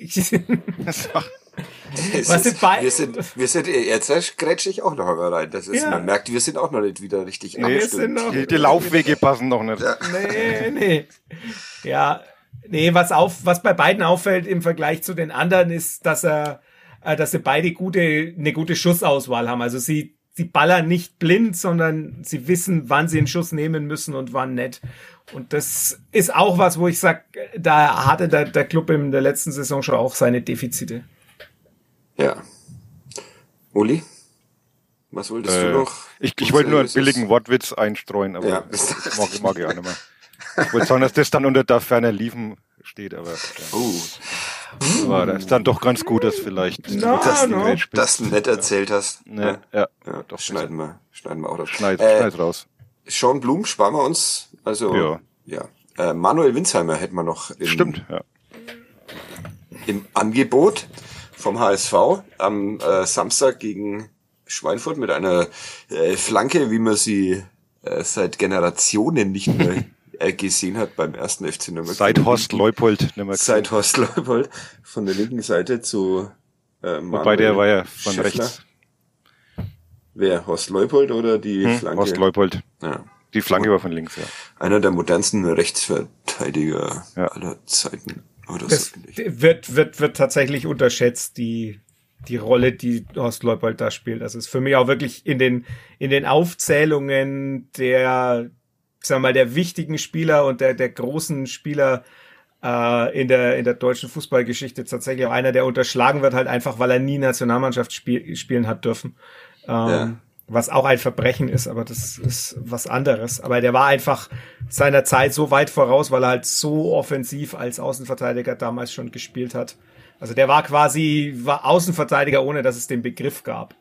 Was sind bei wir sind, wir sind, jetzt grätsche ich auch noch einmal rein. Das ist, ja. Man merkt, wir sind auch noch nicht wieder richtig nee, abgestimmt. Die, die Laufwege passen noch nicht. Ja. Nee, nee. Ja, nee, was auf, was bei beiden auffällt im Vergleich zu den anderen ist, dass er, äh, dass sie beide gute, eine gute Schussauswahl haben. Also sie, sie ballern nicht blind, sondern sie wissen, wann sie einen Schuss nehmen müssen und wann nicht. Und das ist auch was, wo ich sag, da hatte der, der Club in der letzten Saison schon auch seine Defizite. Ja. Uli? Was wolltest äh, du noch? Ich, ich wollte nur einen billigen Wortwitz einstreuen, aber ja. das mag, mag ich auch nicht mehr. Ich wollte sagen, dass das dann unter der Ferner liefen steht, aber, oh. aber das ist dann doch ganz gut, dass vielleicht no, das, no. das du nicht erzählt hast. Nee, ja, ja, doch schneiden wir, schneiden wir auch raus. Schneid, äh, schneid raus. Sean Blum sparen wir uns, also ja. ja. Äh, Manuel Winsheimer hätten wir noch im, Stimmt, ja. im Angebot vom H S V am äh, Samstag gegen Schweinfurt mit einer äh, Flanke, wie man sie äh, seit Generationen nicht mehr äh, gesehen hat beim ersten F C Nürnberg. Seit Horst Leupold nicht mehr gesehen. Seit Horst Leupold von der linken Seite zu äh, Manuel Wobei der war ja von Schäffler. Rechts. Wer? Horst Leupold oder die hm, Flanke? Horst Leupold. Ja. Die Flanke war von links, ja. Einer der modernsten Rechtsverteidiger ja. aller Zeiten. Oder das so, wird, wird, wird tatsächlich unterschätzt, die, die Rolle, die Horst Leupold da spielt. Das ist für mich auch wirklich in den, in den Aufzählungen der, sagen wir mal, der wichtigen Spieler und der, der großen Spieler äh, in der, in der deutschen Fußballgeschichte tatsächlich auch einer, der unterschlagen wird, halt einfach, weil er nie Nationalmannschaft spiel, spielen hat dürfen. Ähm, ja. was auch ein Verbrechen ist, aber das ist was anderes. Aber der war einfach seiner Zeit so weit voraus, weil er halt so offensiv als Außenverteidiger damals schon gespielt hat. Also der war quasi war Außenverteidiger, ohne dass es den Begriff gab.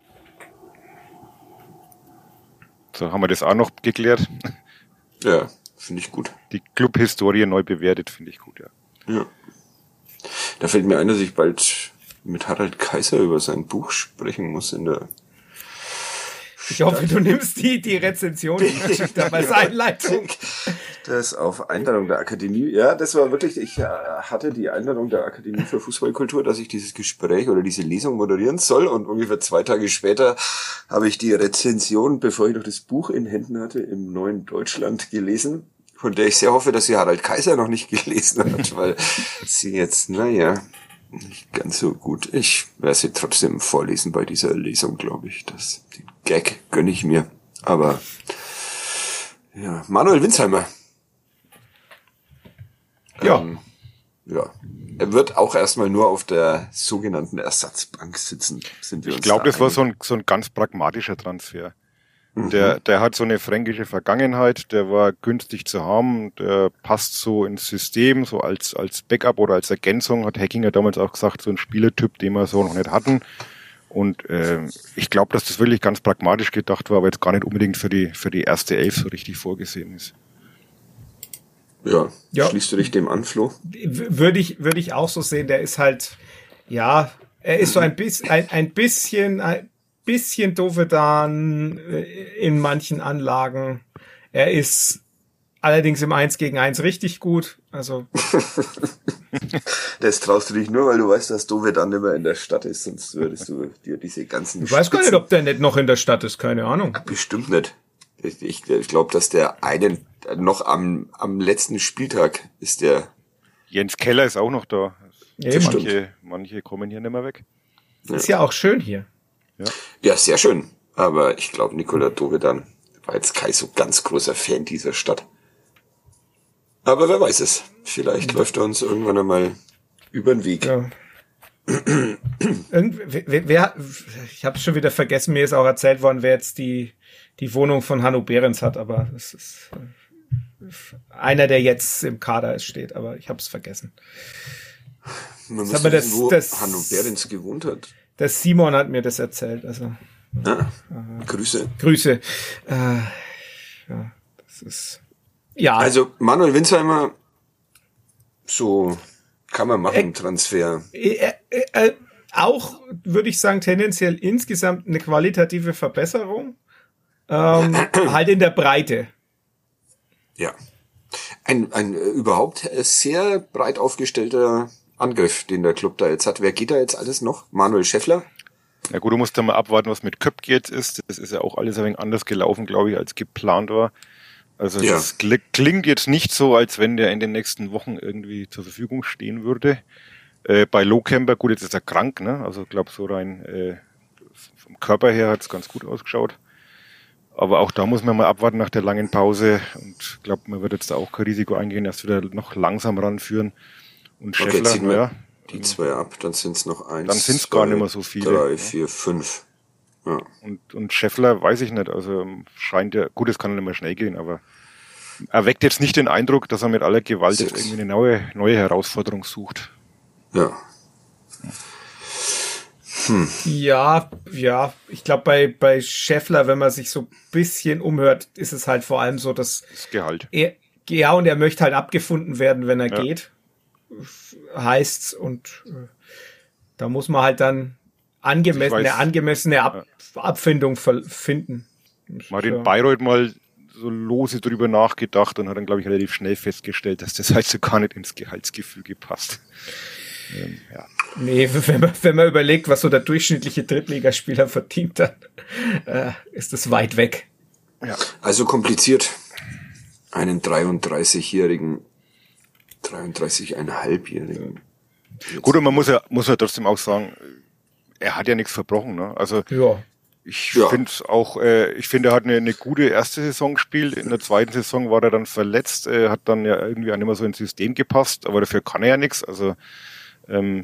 So, haben wir das auch noch geklärt? Ja, finde ich gut. Die Club-Historie neu bewertet, finde ich gut, ja. Ja. Da fällt mir ein, dass ich bald mit Harald Kaiser über sein Buch sprechen muss in der Ich hoffe, du nimmst die, die Rezension damals Einleitung. Das auf Einladung der Akademie. Ja, das war wirklich, ich äh, hatte die Einladung der Akademie für Fußballkultur, dass ich dieses Gespräch oder diese Lesung moderieren soll, und ungefähr zwei Tage später habe ich die Rezension, bevor ich noch das Buch in Händen hatte, im Neuen Deutschland gelesen, von der ich sehr hoffe, dass sie Harald Kaiser noch nicht gelesen hat, weil sie jetzt, naja, nicht ganz so gut. Ich werde sie trotzdem vorlesen bei dieser Lesung, glaube ich. Das, den Gag gönne ich mir. Aber ja, Manuel Winsheimer. Ja. Ähm, ja. Er wird auch erstmal nur auf der sogenannten Ersatzbank sitzen, sind wir uns Ich glaube, da das war einig. so ein, so ein ganz pragmatischer Transfer. Mhm. Der, der hat so eine fränkische Vergangenheit, der war günstig zu haben, der passt so ins System, so als, als Backup oder als Ergänzung, hat Heckinger damals auch gesagt, so ein Spielertyp, den wir so noch nicht hatten. Und äh, ich glaube, dass das wirklich ganz pragmatisch gedacht war, aber jetzt gar nicht unbedingt für die, für die erste Elf so richtig vorgesehen ist. Ja, Ja. Schließt du dich dem an, Flo? W- Würde ich, würde ich auch so sehen. Der ist halt, ja, er ist so ein bisschen, ein, ein bisschen, ein bisschen Dovedan in manchen Anlagen. Er ist allerdings im Eins gegen Eins richtig gut. Also, Das traust du dich nur, weil du weißt, dass Dove dann immer in der Stadt ist, sonst würdest du dir diese ganzen ich weiß gar nicht, ob der nicht noch in der Stadt ist, keine Ahnung. Bestimmt nicht. Ich, ich, ich glaube, dass der einen noch am, am letzten Spieltag ist der. Jens Keller ist auch noch da. Ja, eben. Manche, manche kommen hier nicht mehr weg. Ist ja auch schön hier. Ja, sehr schön. Aber ich glaube, Nikola Dovedan war jetzt kein so ganz großer Fan dieser Stadt. Aber wer weiß es. Vielleicht läuft er uns irgendwann einmal über den Weg. Ja. Irgend, wer, wer, ich habe schon wieder vergessen, mir ist auch erzählt worden, wer jetzt die, die Wohnung von Hanno Behrens hat, aber es ist äh, einer, der jetzt im Kader ist, steht, aber ich habe es vergessen. Man Das muss aber wissen, das- wo das- Hanno Behrens gewohnt hat. Der Simon hat mir das erzählt, also Ah, Grüße. Grüße. Äh, ja, das ist, ja, Also Manuel Winsheimer, so kann man machen, Äh, Transfer. äh, äh, äh, auch, würde ich sagen, tendenziell insgesamt eine qualitative Verbesserung, ähm, halt in der Breite. Ja. Ein, ein äh, überhaupt äh, sehr breit aufgestellter Angriff, den der Club da jetzt hat. Wer geht da jetzt alles noch? Manuel Schäffler? Na gut, du musst dann mal abwarten, was mit Köpke jetzt ist. Das ist ja auch alles ein wenig anders gelaufen, glaube ich, als geplant war. Also Ja. das kli- klingt jetzt nicht so, als wenn der in den nächsten Wochen irgendwie zur Verfügung stehen würde. Äh, bei Lohkemper, gut, jetzt ist er krank, ne? Also ich glaube, so rein äh, vom Körper her hat es ganz gut ausgeschaut. Aber auch da muss man mal abwarten nach der langen Pause. Und ich glaube, man wird jetzt da auch kein Risiko eingehen, erst wieder noch langsam ranführen. Und Okay, Schäffler, ziehen wir ja, die zwei ab, dann sind es noch eins. Dann sind's gar zwei, nicht mehr so viele, Drei, ja. vier, fünf. Ja. Und, und Schäffler weiß ich nicht, also scheint ja, gut, es kann nicht mehr schnell gehen, aber er weckt jetzt nicht den Eindruck, dass er mit aller Gewalt jetzt Sechs. irgendwie eine neue, neue Herausforderung sucht. Ja. Ja, ja, ich glaube, bei, bei Schäffler, wenn man sich so ein bisschen umhört, ist es halt vor allem so, dass Das Gehalt. er, ja, und er möchte halt abgefunden werden, wenn er Ja. geht, heißt's, und äh, da muss man halt dann angemessen, Ich weiß- eine angemessene Ab Abfindung ver- finden. Man hat in Ja. Bayreuth mal so lose drüber nachgedacht und hat dann, glaube ich, relativ schnell festgestellt, dass das halt so gar nicht ins Gehaltsgefüge passt. Ähm, ja. Nee, wenn man, wenn man überlegt, was so der durchschnittliche Drittligaspieler verdient, dann äh, ist das weit weg. Also kompliziert. Einen dreiunddreißigjährigen, dreiunddreißigeinhalbjährigen. Gut, und man muss ja, muss ja trotzdem auch sagen, er hat ja nichts verbrochen, ne? Also, Ja. Ich Ja. finde auch, äh, ich finde, er hat eine, eine gute erste Saison gespielt. In der zweiten Saison war er dann verletzt, äh, hat dann ja irgendwie auch nicht mehr so ins System gepasst, aber dafür kann er ja nichts. Also ähm,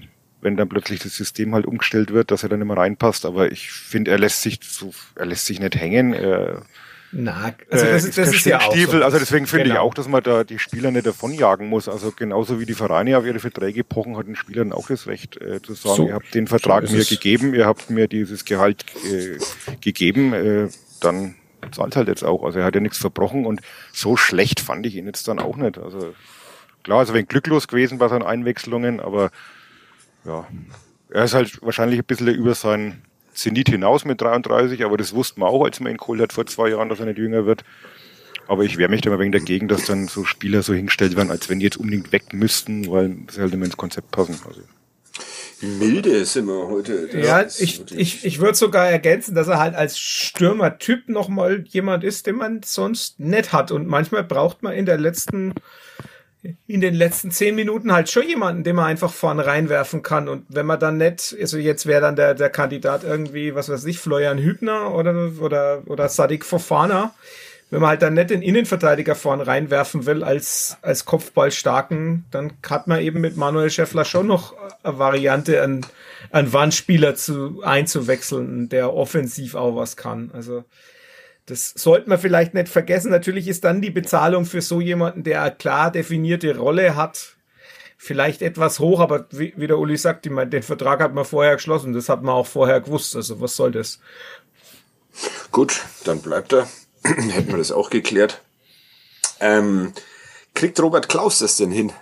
wenn dann plötzlich das System halt umgestellt wird, dass er dann immer reinpasst. Aber ich finde, er lässt sich so, er lässt sich nicht hängen. Er, Na, also das ist, das ist ist ja auch so. Also deswegen finde genau. ich auch, dass man da die Spieler nicht davonjagen muss. Also genauso wie die Vereine auf ihre Verträge pochen, hat den Spielern auch das Recht äh, zu sagen, so, ihr habt den Vertrag so mir es. gegeben, ihr habt mir dieses Gehalt äh, gegeben, äh, dann zahlt halt jetzt auch. Also er hat ja nichts verbrochen und so schlecht fand ich ihn jetzt dann auch nicht. Also klar, also wenn glücklos gewesen bei seinen Einwechslungen, aber ja, er ist halt wahrscheinlich ein bisschen über sein Zenit hinaus mit dreiunddreißig, aber das wussten wir auch, als man ihn geholt hat vor zwei Jahren, dass er nicht jünger wird. Aber ich wehre mich da mal wegen dagegen, dass dann so Spieler so hingestellt werden, als wenn die jetzt unbedingt weg müssten, weil sie halt immer ins Konzept passen. Also. Milde sind wir heute. Ja, ich, ich, ich würde sogar ergänzen, dass er halt als Stürmertyp nochmal jemand ist, den man sonst nicht hat. Und manchmal braucht man in der letzten in den letzten zehn Minuten halt schon jemanden, den man einfach vorne reinwerfen kann. Und wenn man dann nicht, also jetzt wäre dann der, der Kandidat irgendwie, was weiß ich, Florian Hübner oder, oder, oder Sadiq Fofana. Wenn man halt dann nicht den Innenverteidiger vorne reinwerfen will als, als Kopfballstarken, dann hat man eben mit Manuel Schäffler schon noch eine Variante, einen, einen Wandspieler zu, einzuwechseln, der offensiv auch was kann. Also, das sollte man vielleicht nicht vergessen. Natürlich ist dann die Bezahlung für so jemanden, der eine klar definierte Rolle hat, vielleicht etwas hoch, aber wie, wie der Uli sagt, ich meine, den Vertrag hat man vorher geschlossen, das hat man auch vorher gewusst, also was soll das? Gut, dann bleibt er. Hätten wir das auch geklärt. Ähm, kriegt Robert Klaus das denn hin?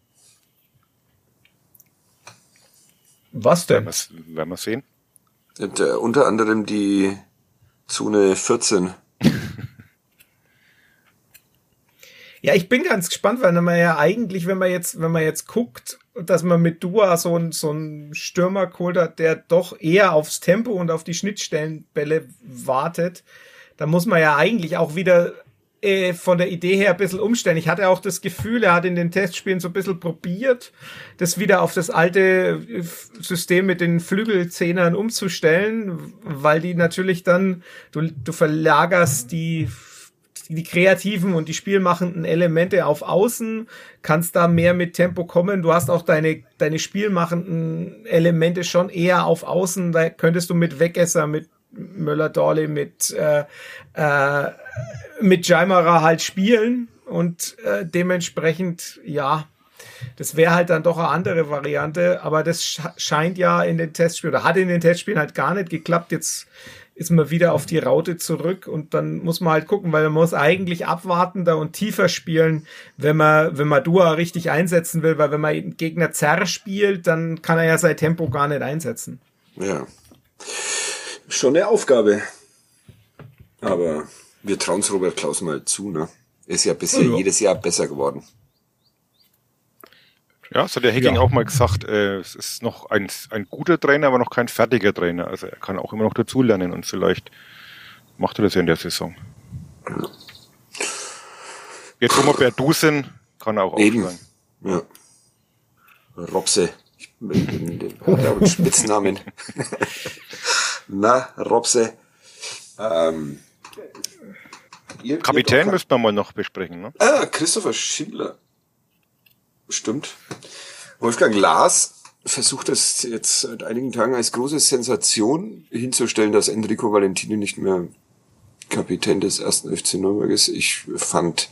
Was denn? Werden wir sehen. Und, äh, unter anderem die Zone vierzehn. Ja, ich bin ganz gespannt, weil man ja eigentlich, wenn man jetzt, wenn man jetzt guckt, dass man mit Dua so einen so einen Stürmer geholt hat, der doch eher aufs Tempo und auf die Schnittstellenbälle wartet, da muss man ja eigentlich auch wieder äh, von der Idee her ein bisschen umstellen. Ich hatte auch das Gefühl, er hat in den Testspielen so ein bisschen probiert, das wieder auf das alte System mit den Flügelzehnern umzustellen, weil die natürlich dann, du, du verlagerst die die kreativen und die spielmachenden Elemente auf Außen, kannst da mehr mit Tempo kommen. Du hast auch deine deine spielmachenden Elemente schon eher auf Außen. Da könntest du mit Wegesser, mit Möller-Dorle, mit äh, äh, mit Jaimara halt spielen und äh, dementsprechend, ja, das wäre halt dann doch eine andere Variante, aber das sch- scheint ja in den Testspielen, oder hat in den Testspielen halt gar nicht geklappt. Jetzt ist man wieder auf die Raute zurück und dann muss man halt gucken, weil man muss eigentlich abwartender und tiefer spielen, wenn man, wenn man Dua richtig einsetzen will, weil wenn man einen Gegner zerr spielt, dann kann er ja sein Tempo gar nicht einsetzen. Ja. Schon eine Aufgabe. Aber wir trauen es Robert Klaus mal zu, ne? Ist ja bisher ja, ja. jedes Jahr besser geworden. Ja, das hat der Hecking ja. auch mal gesagt, äh, es ist noch ein, ein guter Trainer, aber noch kein fertiger Trainer. Also er kann auch immer noch dazulernen und vielleicht macht er das ja in der Saison. Ja. Jetzt, wo wir per Du sind, kann er auch aufsteigen. Ja. Robse. Ich bin, hat auch einen Spitznamen. Na, Robse. Ähm, ihr, Kapitän ihr müssten wir mal noch besprechen, ne? Ah, Christopher Schindler. Stimmt. Wolfgang Lars versucht es jetzt seit einigen Tagen als große Sensation hinzustellen, dass Enrico Valentini nicht mehr Kapitän des ersten F C Nürnberg ist. Ich fand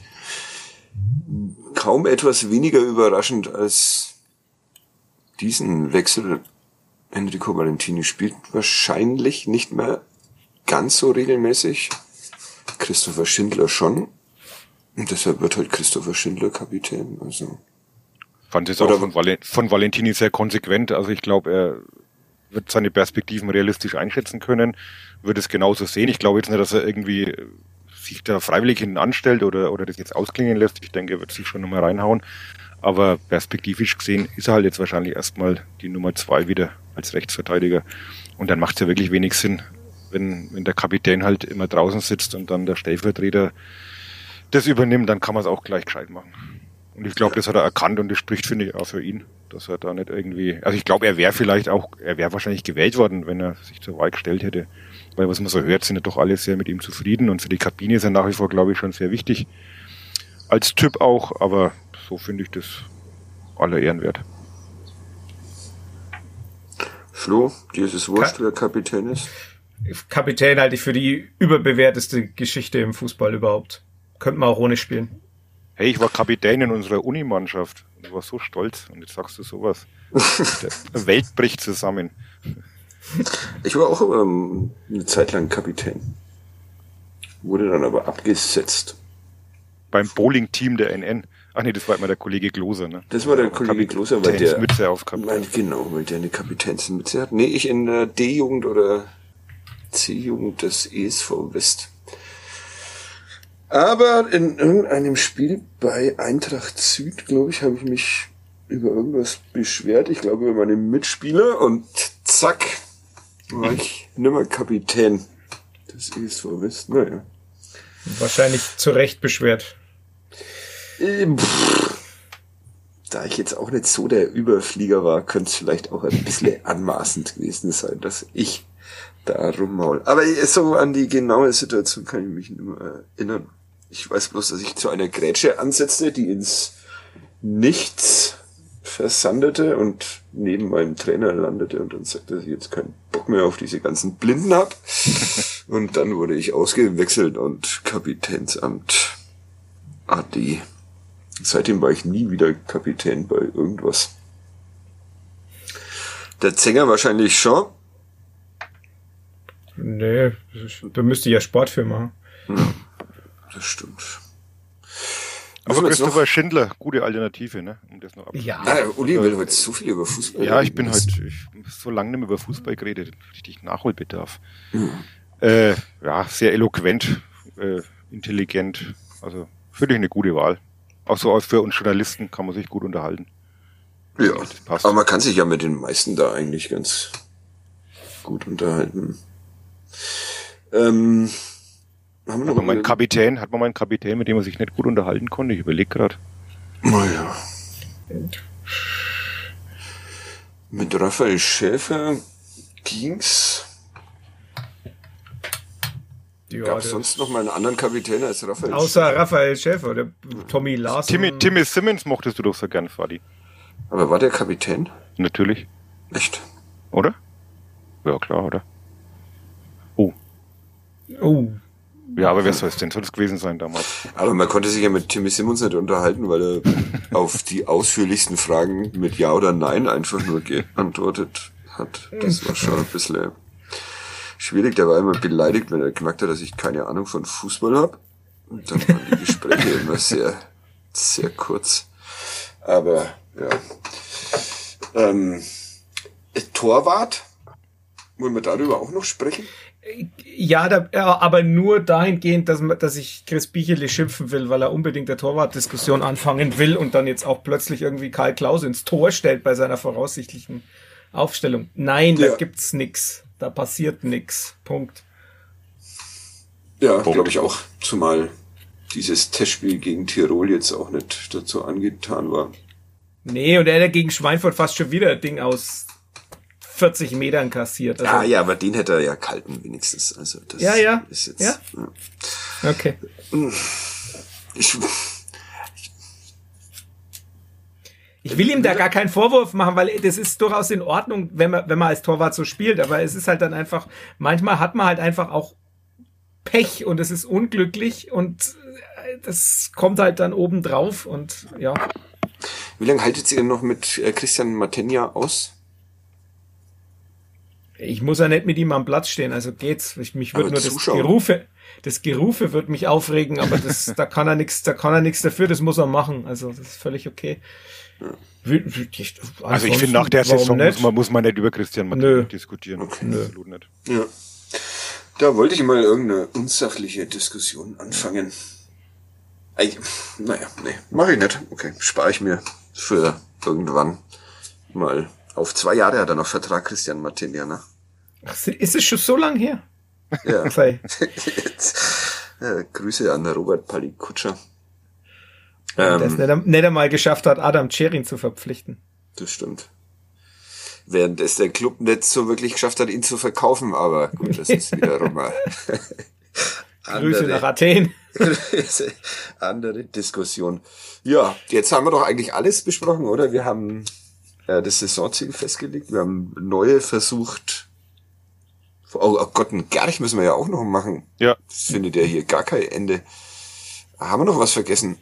kaum etwas weniger überraschend als diesen Wechsel. Enrico Valentini spielt wahrscheinlich nicht mehr ganz so regelmäßig. Christopher Schindler schon. Und deshalb wird halt Christopher Schindler Kapitän. Also fand es auch von, Val- von Valentini sehr konsequent. Also ich glaube, er wird seine Perspektiven realistisch einschätzen können, wird es genauso sehen. Ich glaube jetzt nicht, dass er irgendwie sich da freiwillig hinten anstellt oder, oder das jetzt ausklingen lässt. Ich denke, er wird sich schon nochmal reinhauen. Aber perspektivisch gesehen ist er halt jetzt wahrscheinlich erstmal die Nummer zwei wieder als Rechtsverteidiger. Und dann macht es ja wirklich wenig Sinn, wenn, wenn der Kapitän halt immer draußen sitzt und dann der Stellvertreter das übernimmt, dann kann man es auch gleich gescheit machen. Und ich glaube, das hat er erkannt und das spricht, finde ich, auch für ihn, dass er da nicht irgendwie, also ich glaube, er wäre vielleicht auch, er wäre wahrscheinlich gewählt worden, wenn er sich zur Wahl gestellt hätte. Weil was man so hört, sind ja doch alle sehr mit ihm zufrieden und für die Kabine ist er nach wie vor, glaube ich, schon sehr wichtig. Als Typ auch, aber so finde ich das aller Ehren wert. Flo, dir ist es wurscht, Ka- wer Kapitän ist? Kapitän halte ich für die überbewerteste Geschichte im Fußball überhaupt. Könnte man auch ohne spielen. Hey, ich war Kapitän in unserer Unimannschaft und war so stolz. Und jetzt sagst du sowas. Die Welt bricht zusammen. Ich war auch ähm, eine Zeit lang Kapitän. Wurde dann aber abgesetzt. Beim Bowling-Team der N N. Ach nee, das war immer der Kollege Kloser, ne? Das war der Kollege Kloser, weil der Mütze aufgehabt. Mein, genau, weil der eine Kapitänsmütze hat. Nee, ich in der D-Jugend oder C-Jugend des E S V West. Aber in irgendeinem Spiel bei Eintracht Süd, glaube ich, habe ich mich über irgendwas beschwert. Ich glaube über meine Mitspieler und zack, war ich nimmer Kapitän des E S V West. Naja. Wahrscheinlich zu Recht beschwert. Ähm, pff, da ich jetzt auch nicht so der Überflieger war, könnte es vielleicht auch ein bisschen anmaßend gewesen sein, dass ich da rummaul. Aber so an die genaue Situation kann ich mich nicht mehr erinnern. Ich weiß bloß, dass ich zu einer Grätsche ansetzte, die ins Nichts versandete und neben meinem Trainer landete und dann sagte, dass ich jetzt keinen Bock mehr auf diese ganzen Blinden hab. Und dann wurde ich ausgewechselt und Kapitänsamt ade. Seitdem war ich nie wieder Kapitän bei irgendwas. Der Zenger wahrscheinlich schon. Nee, da müsste ich ja Sport für machen. Ja, das stimmt. Aber Christopher noch? Schindler, gute Alternative, ne? Um das noch ja. Ah, Uli will heute so viel über Fußball Ja, ich bin heute ich, so lange nicht mehr über Fußball geredet. Richtig Nachholbedarf. Mhm. Äh, ja, sehr eloquent, äh, intelligent. Also, finde ich eine gute Wahl. Auch so für uns Journalisten kann man sich gut unterhalten. Ja, aber man kann sich ja mit den meisten da eigentlich ganz gut unterhalten. Ähm, haben wir noch hat man meinen Kapitän, hat man meinen Kapitän, mit dem man sich nicht gut unterhalten konnte? Ich überlege gerade. Naja. Mit Raphael Schäfer ging's. Ja, Gab es sonst noch mal einen anderen Kapitän als Raphael außer Schäfer? Raphael Schäfer, der Tommy Larsen. Timmy, Timmy Simmons mochtest du doch so gern, Fadi. Aber war der Kapitän? Natürlich. Echt? Oder? Ja, klar, oder? Oh. Oh. Ja, aber wer soll es denn? Soll es gewesen sein damals? Aber man konnte sich ja mit Timmy Simmons nicht unterhalten, weil er auf die ausführlichsten Fragen mit Ja oder Nein einfach nur geantwortet hat. Das war schon ein bisschen schwierig. Der war immer beleidigt, wenn er gemerkt hat, dass ich keine Ahnung von Fußball habe. Und dann waren die Gespräche immer sehr, sehr kurz. Aber, ja. Ähm, Torwart? Wollen wir darüber auch noch sprechen? Ja, da, ja, aber nur dahingehend, dass, dass ich Chris Bichele schimpfen will, weil er unbedingt der Torwartdiskussion anfangen will und dann jetzt auch plötzlich irgendwie Karl Klaus ins Tor stellt bei seiner voraussichtlichen Aufstellung. Nein, ja. Da gibt's nix. Da passiert nix. Punkt. Ja, glaube ich auch. Zumal dieses Testspiel gegen Tirol jetzt auch nicht dazu angetan war. Nee, und er hat gegen Schweinfurt fast schon wieder ein Ding aus vierzig Metern kassiert. Also, ja, ja, aber den hätte er ja kalten wenigstens. Also das ja, ja. ist jetzt. Ja? Ja. Okay. Ich, ich will ihm da gar keinen Vorwurf machen, weil das ist durchaus in Ordnung, wenn man, wenn man als Torwart so spielt. Aber es ist halt dann einfach, manchmal hat man halt einfach auch Pech und es ist unglücklich und das kommt halt dann oben drauf und ja. Wie lange haltet ihr denn noch mit äh, Christian Matenja aus? Ich muss ja nicht mit ihm am Platz stehen, also geht's. Ich, mich würde nur das Zuschauer. Gerufe, das Gerufe wird mich aufregen, aber das, da kann er nichts, da kann er nichts dafür, das muss er machen. Also das ist völlig okay. Ja. Ich, also ich finde, nach der Saison muss man, muss man nicht über Christian Matenja diskutieren. Okay. Nö. Absolut nicht. Ja. Da wollte ich mal irgendeine unsachliche Diskussion anfangen. Eig- naja, nee, mache ich nicht. Okay, spare ich mir für irgendwann mal. Auf zwei Jahre hat er noch Vertrag, Christian Matenja, ne? Ach, ist es schon so lang her? Ja. Okay. Jetzt, äh, Grüße an Robert Palikutscher. Der es Ähm, nicht, nicht einmal geschafft hat, Adam Cerin zu verpflichten. das stimmt. Während es der Club nicht so wirklich geschafft hat, ihn zu verkaufen, aber gut, das ist wiederum mal Grüße nach Athen. andere Diskussion. Ja, jetzt haben wir doch eigentlich alles besprochen, oder? Wir haben äh, das Saisonziel festgelegt. Wir haben neue versucht. Oh, oh Gott, einen Gerch müssen wir ja auch noch machen. Ja. Das findet ja hier gar kein Ende. Haben wir noch was vergessen?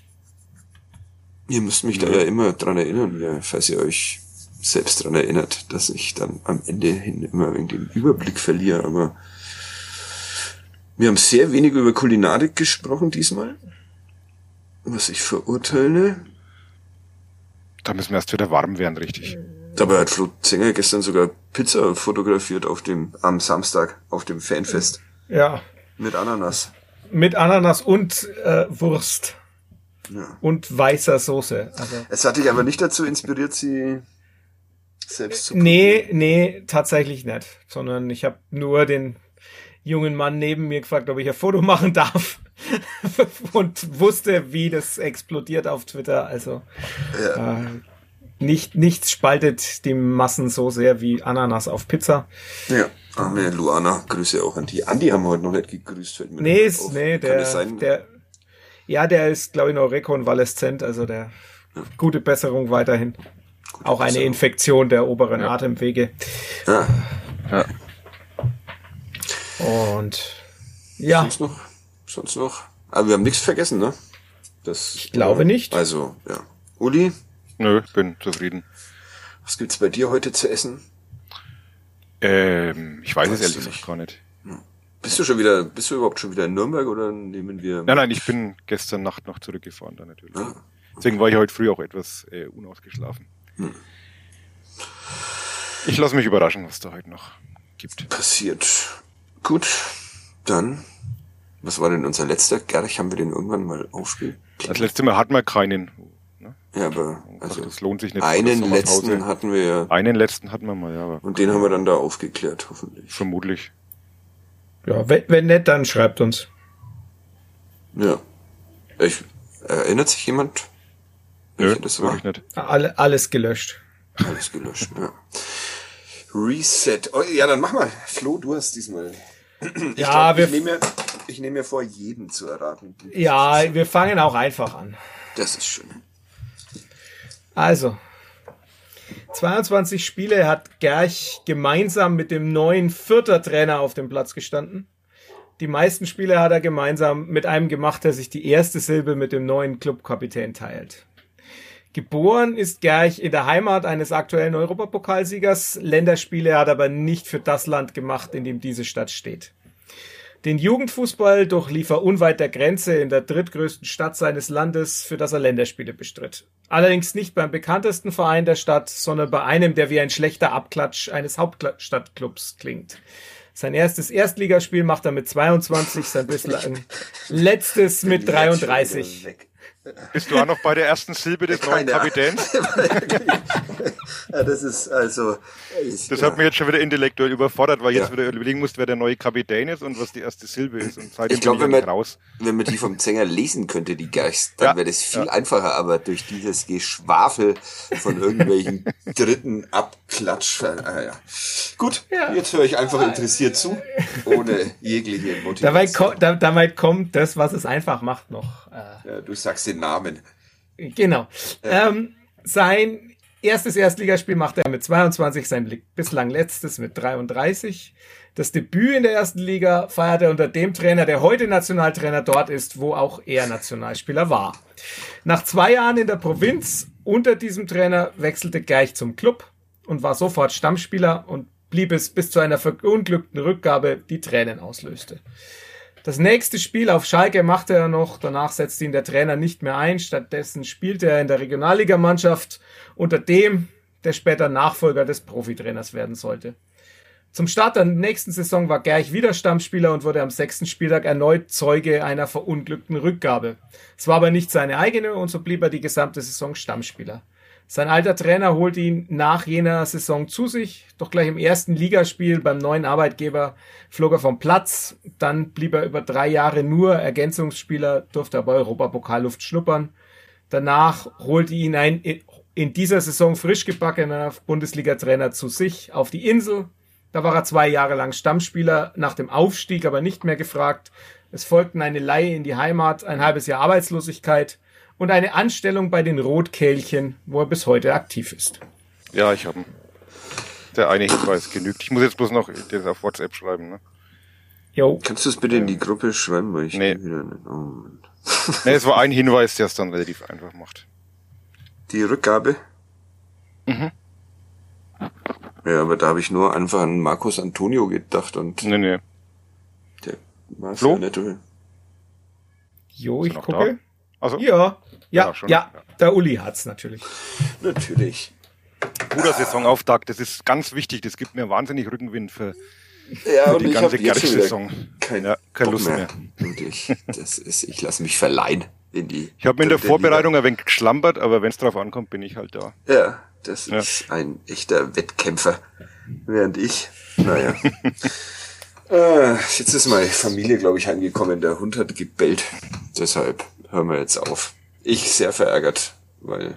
Ihr müsst mich ja. da ja immer dran erinnern, ja, falls ihr euch selbst dran erinnert, dass ich dann am Ende hin immer wegen den Überblick verliere. Aber wir haben sehr wenig über Kulinarik gesprochen diesmal. Was ich verurteile. Da müssen wir erst wieder warm werden, richtig. Dabei hat Flo Zenger gestern sogar Pizza fotografiert auf dem, am Samstag, auf dem Fanfest. Ja. Mit Ananas. Mit Ananas und äh, Wurst. Ja. Und weißer Soße. Also. Es hat dich aber nicht dazu inspiriert, sie selbst zu probieren. Nee, nee, tatsächlich nicht. Sondern ich habe nur den jungen Mann neben mir gefragt, ob ich ein Foto machen darf. Und wusste, wie das explodiert auf Twitter. Also Ja. äh, nicht, nichts spaltet die Massen so sehr wie Ananas auf Pizza. Ja, arme Luana, Grüße auch an die. Andi haben wir heute noch nicht gegrüßt. Fällt mir Nee, auf. nee, Kann der, es sein? der, ja, der ist, glaube ich, noch rekonvaleszent, also der Ja. gute Besserung weiterhin. Gute Auch eine Besserung. Infektion der oberen Ja. Atemwege. Ja. Ja. Und ja, Sonst noch? Sonst noch? Aber wir haben nichts vergessen, ne? Das, ich glaube nicht. Also, ja. Uli, Nö, bin zufrieden. was gibt's bei dir heute zu essen? Ähm, ich weiß es Weißt ehrlich du gesagt nicht? gar nicht. Bist du schon wieder, bist du überhaupt schon wieder in Nürnberg oder nehmen wir? Nein, nein, ich bin gestern Nacht noch zurückgefahren da natürlich. Ah. Deswegen war ich heute früh auch etwas äh, unausgeschlafen. Hm. Ich lasse mich überraschen, was da heute noch gibt. Passiert. Gut, dann, was war denn unser letzter? Gerch, haben wir den irgendwann mal aufgespielt? Das letzte Mal hatten wir keinen. Ne? Ja, aber, also, das lohnt sich nicht. vor der einen Sommerpause. letzten hatten wir ja, Einen letzten hatten wir mal, ja, aber und den haben wir dann da aufgeklärt, hoffentlich. vermutlich. ja, wenn, wenn nicht, dann schreibt uns. Ja. Ich, erinnert sich jemand? Nö, welcher das war? wirklich nicht. Alle, alles gelöscht. Alles gelöscht, ja. Reset. Oh, ja, dann mach mal. Flo, du hast diesmal. Ich Ja, glaub, wir, ich nehme mir, ich nehme mir vor, jeden zu erraten. ja, wir fangen auch einfach an. Das ist schön. Also, zweiundzwanzig Spiele hat Gerch gemeinsam mit dem neuen vierter Trainer auf dem Platz gestanden. Die meisten Spiele hat er gemeinsam mit einem gemacht, der sich die erste Silbe mit dem neuen Clubkapitän teilt. Geboren ist Gerch in der Heimat eines aktuellen Europapokalsiegers. Länderspiele hat er aber nicht für das Land gemacht, in dem diese Stadt steht. Den Jugendfußball durchlief er unweit der Grenze in der drittgrößten Stadt seines Landes, für das er Länderspiele bestritt. Allerdings nicht beim bekanntesten Verein der Stadt, sondern bei einem, der wie ein schlechter Abklatsch eines Hauptstadtclubs klingt. Sein erstes Erstligaspiel macht er mit zweiundzwanzig, sein bislang letztes mit dreiunddreißig. Bist du auch noch bei der ersten Silbe des neuen Keine Kapitäns? Ja, das ist also. Das hat ja. mich jetzt schon wieder intellektuell überfordert, weil ich jetzt Ja. wieder überlegen musste, wer der neue Kapitän ist und was die erste Silbe ist. Und seitdem Ich glaube, bin wenn ich man, raus. wenn man die vom Zänger lesen könnte, die Gerchs, dann Ja. wäre das viel Ja. einfacher, aber durch dieses Geschwafel von irgendwelchen dritten Abklatsch. Ah, ja. Gut, Ja. jetzt höre ich einfach interessiert zu, ohne jegliche Dabei, Motivation. ko da, damit kommt das, was es einfach macht, noch. Äh, Ja, du sagst den Namen. Genau. Ähm, sein erstes Erstligaspiel machte er mit zweiundzwanzig, sein bislang letztes mit dreiunddreißig. Das Debüt in der ersten Liga feierte er unter dem Trainer, der heute Nationaltrainer dort ist, wo auch er Nationalspieler war. Nach zwei Jahren in der Provinz unter diesem Trainer wechselte Gerch zum Club und war sofort Stammspieler und blieb es bis zu einer verunglückten Rückgabe, die Tränen auslöste. Das nächste Spiel auf Schalke machte er noch, danach setzte ihn der Trainer nicht mehr ein, stattdessen spielte er in der Regionalligamannschaft unter dem, der später Nachfolger des Profitrainers werden sollte. Zum Start der nächsten Saison war Gerch wieder Stammspieler und wurde am sechsten Spieltag erneut Zeuge einer verunglückten Rückgabe. Es war aber nicht seine eigene und so blieb er die gesamte Saison Stammspieler. Sein alter Trainer holte ihn nach jener Saison zu sich, doch gleich im ersten Ligaspiel beim neuen Arbeitgeber flog er vom Platz. Dann blieb er über drei Jahre nur Ergänzungsspieler, durfte aber Europapokalluft schnuppern. Danach holte ihn ein in dieser Saison frisch gebackener Bundesliga-Trainer zu sich auf die Insel. Da war er zwei Jahre lang Stammspieler, nach dem Aufstieg aber nicht mehr gefragt. Es folgten eine Leihe in die Heimat, ein halbes Jahr Arbeitslosigkeit und eine Anstellung bei den Rotkehlchen, wo er bis heute aktiv ist. Ja, ich habe ihn. Der eine Hinweis genügt. Ich muss jetzt bloß noch das auf WhatsApp schreiben, ne? Jo. Kannst du es bitte in die Gruppe schreiben, weil ich Nee. wieder nicht. Oh, Mann. Ne, es war ein Hinweis, der es dann relativ einfach macht. Die Rückgabe? Mhm. Ja, aber da habe ich nur einfach an Marcos Antonio gedacht und Nee, nee. der war Flo? ja nicht drin. Jo, Ist ich er noch gucke. Also, Ja, ja, Ja, schon. ja, der Uli hat's natürlich. Natürlich. guter Saisonauftakt, das ist ganz wichtig. Das gibt mir wahnsinnig Rückenwind für Ja, und die ich ganze habe jetzt schon wieder Gerch-Saison. kein Ja, keine Bock Lust mehr. Wirklich. Das ist, ich lasse mich verleihen in die. Ich habe mir in der dritte Vorbereitung ein wenig geschlampert, aber wenn es drauf ankommt, bin ich halt da. Liga. Ja, das Ja. ist ein echter Wettkämpfer. Während ich, naja. äh, jetzt ist meine Familie, glaube ich, heimgekommen. Der Hund hat gebellt. Deshalb hören wir jetzt auf. Ich sehr verärgert, weil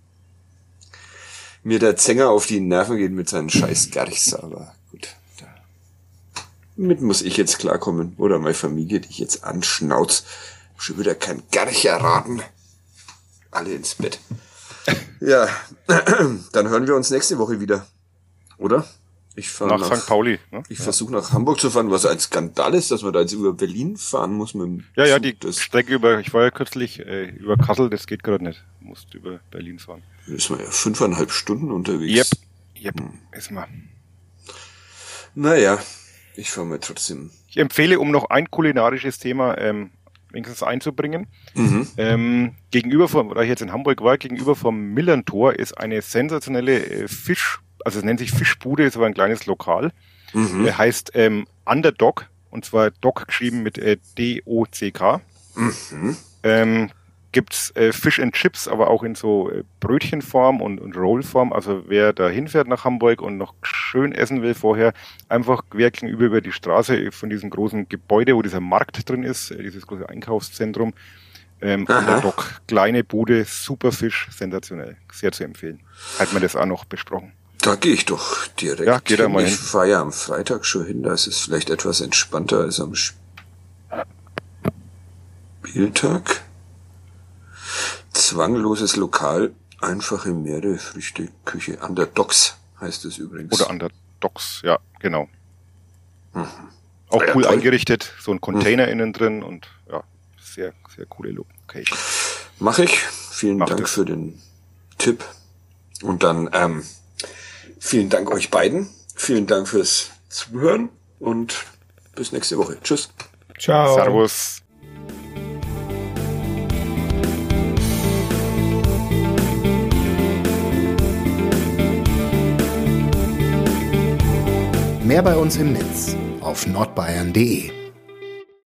mir der Zänger auf die Nerven geht mit seinen scheiß Gerchs, aber gut. Damit muss ich jetzt klarkommen. Oder meine Familie, die ich jetzt anschnauz. Schon wieder kein Gerch erraten. Alle ins Bett. Ja, dann hören wir uns nächste Woche wieder. Oder? Ich fahre Nach nach, Sankt Pauli. Ne? Ich versuche nach Hamburg zu fahren, was ein Skandal ist, dass man da jetzt über Berlin fahren muss mit dem Ja, ja, Zug. die Das Strecke über, ich war ja kürzlich äh, über Kassel, das geht gerade nicht. Du musst über Berlin fahren. ist man ja fünfeinhalb Stunden unterwegs. Yep, yep, ist mal. Naja, ich fahre mal trotzdem. Ich empfehle, um noch ein kulinarisches Thema ähm, wenigstens einzubringen. Mhm. Ähm, gegenüber vom, da ich jetzt in Hamburg war, gegenüber vom Millerntor ist eine sensationelle äh, Fisch, also es nennt sich Fischbude, ist aber ein kleines Lokal. Mhm. Äh, heißt ähm, Underdog, und zwar Dog geschrieben mit äh, D O C K. Mhm. Ähm, gibt's äh, Fish and Chips, aber auch in so äh, Brötchenform und, und Rollform. Also wer da hinfährt nach Hamburg und noch schön essen will vorher, einfach quer gegenüber über die Straße von diesem großen Gebäude, wo dieser Markt drin ist, äh, dieses große Einkaufszentrum. Ähm, Underdog, kleine Bude, super Fisch, sensationell. Sehr zu empfehlen. Hat man das auch noch besprochen. Da gehe ich doch direkt Ja, geh da mal Ich hin. fahre ja am Freitag schon hin, da ist es vielleicht etwas entspannter als am Spieltag. Zwangloses Lokal, einfache Meere, Früchte, Küche. Underdogs heißt es übrigens. Oder Underdogs, ja, genau. Auch Ja, cool toll. eingerichtet, so ein Container innen drin und ja, sehr, sehr coole Location. Mach ich. Vielen Mach Dank das. für den Tipp. Und dann ähm, vielen Dank euch beiden. Vielen Dank fürs Zuhören und bis nächste Woche. Tschüss. Ciao. Servus. Mehr bei uns im Netz auf nordbayern punkt de.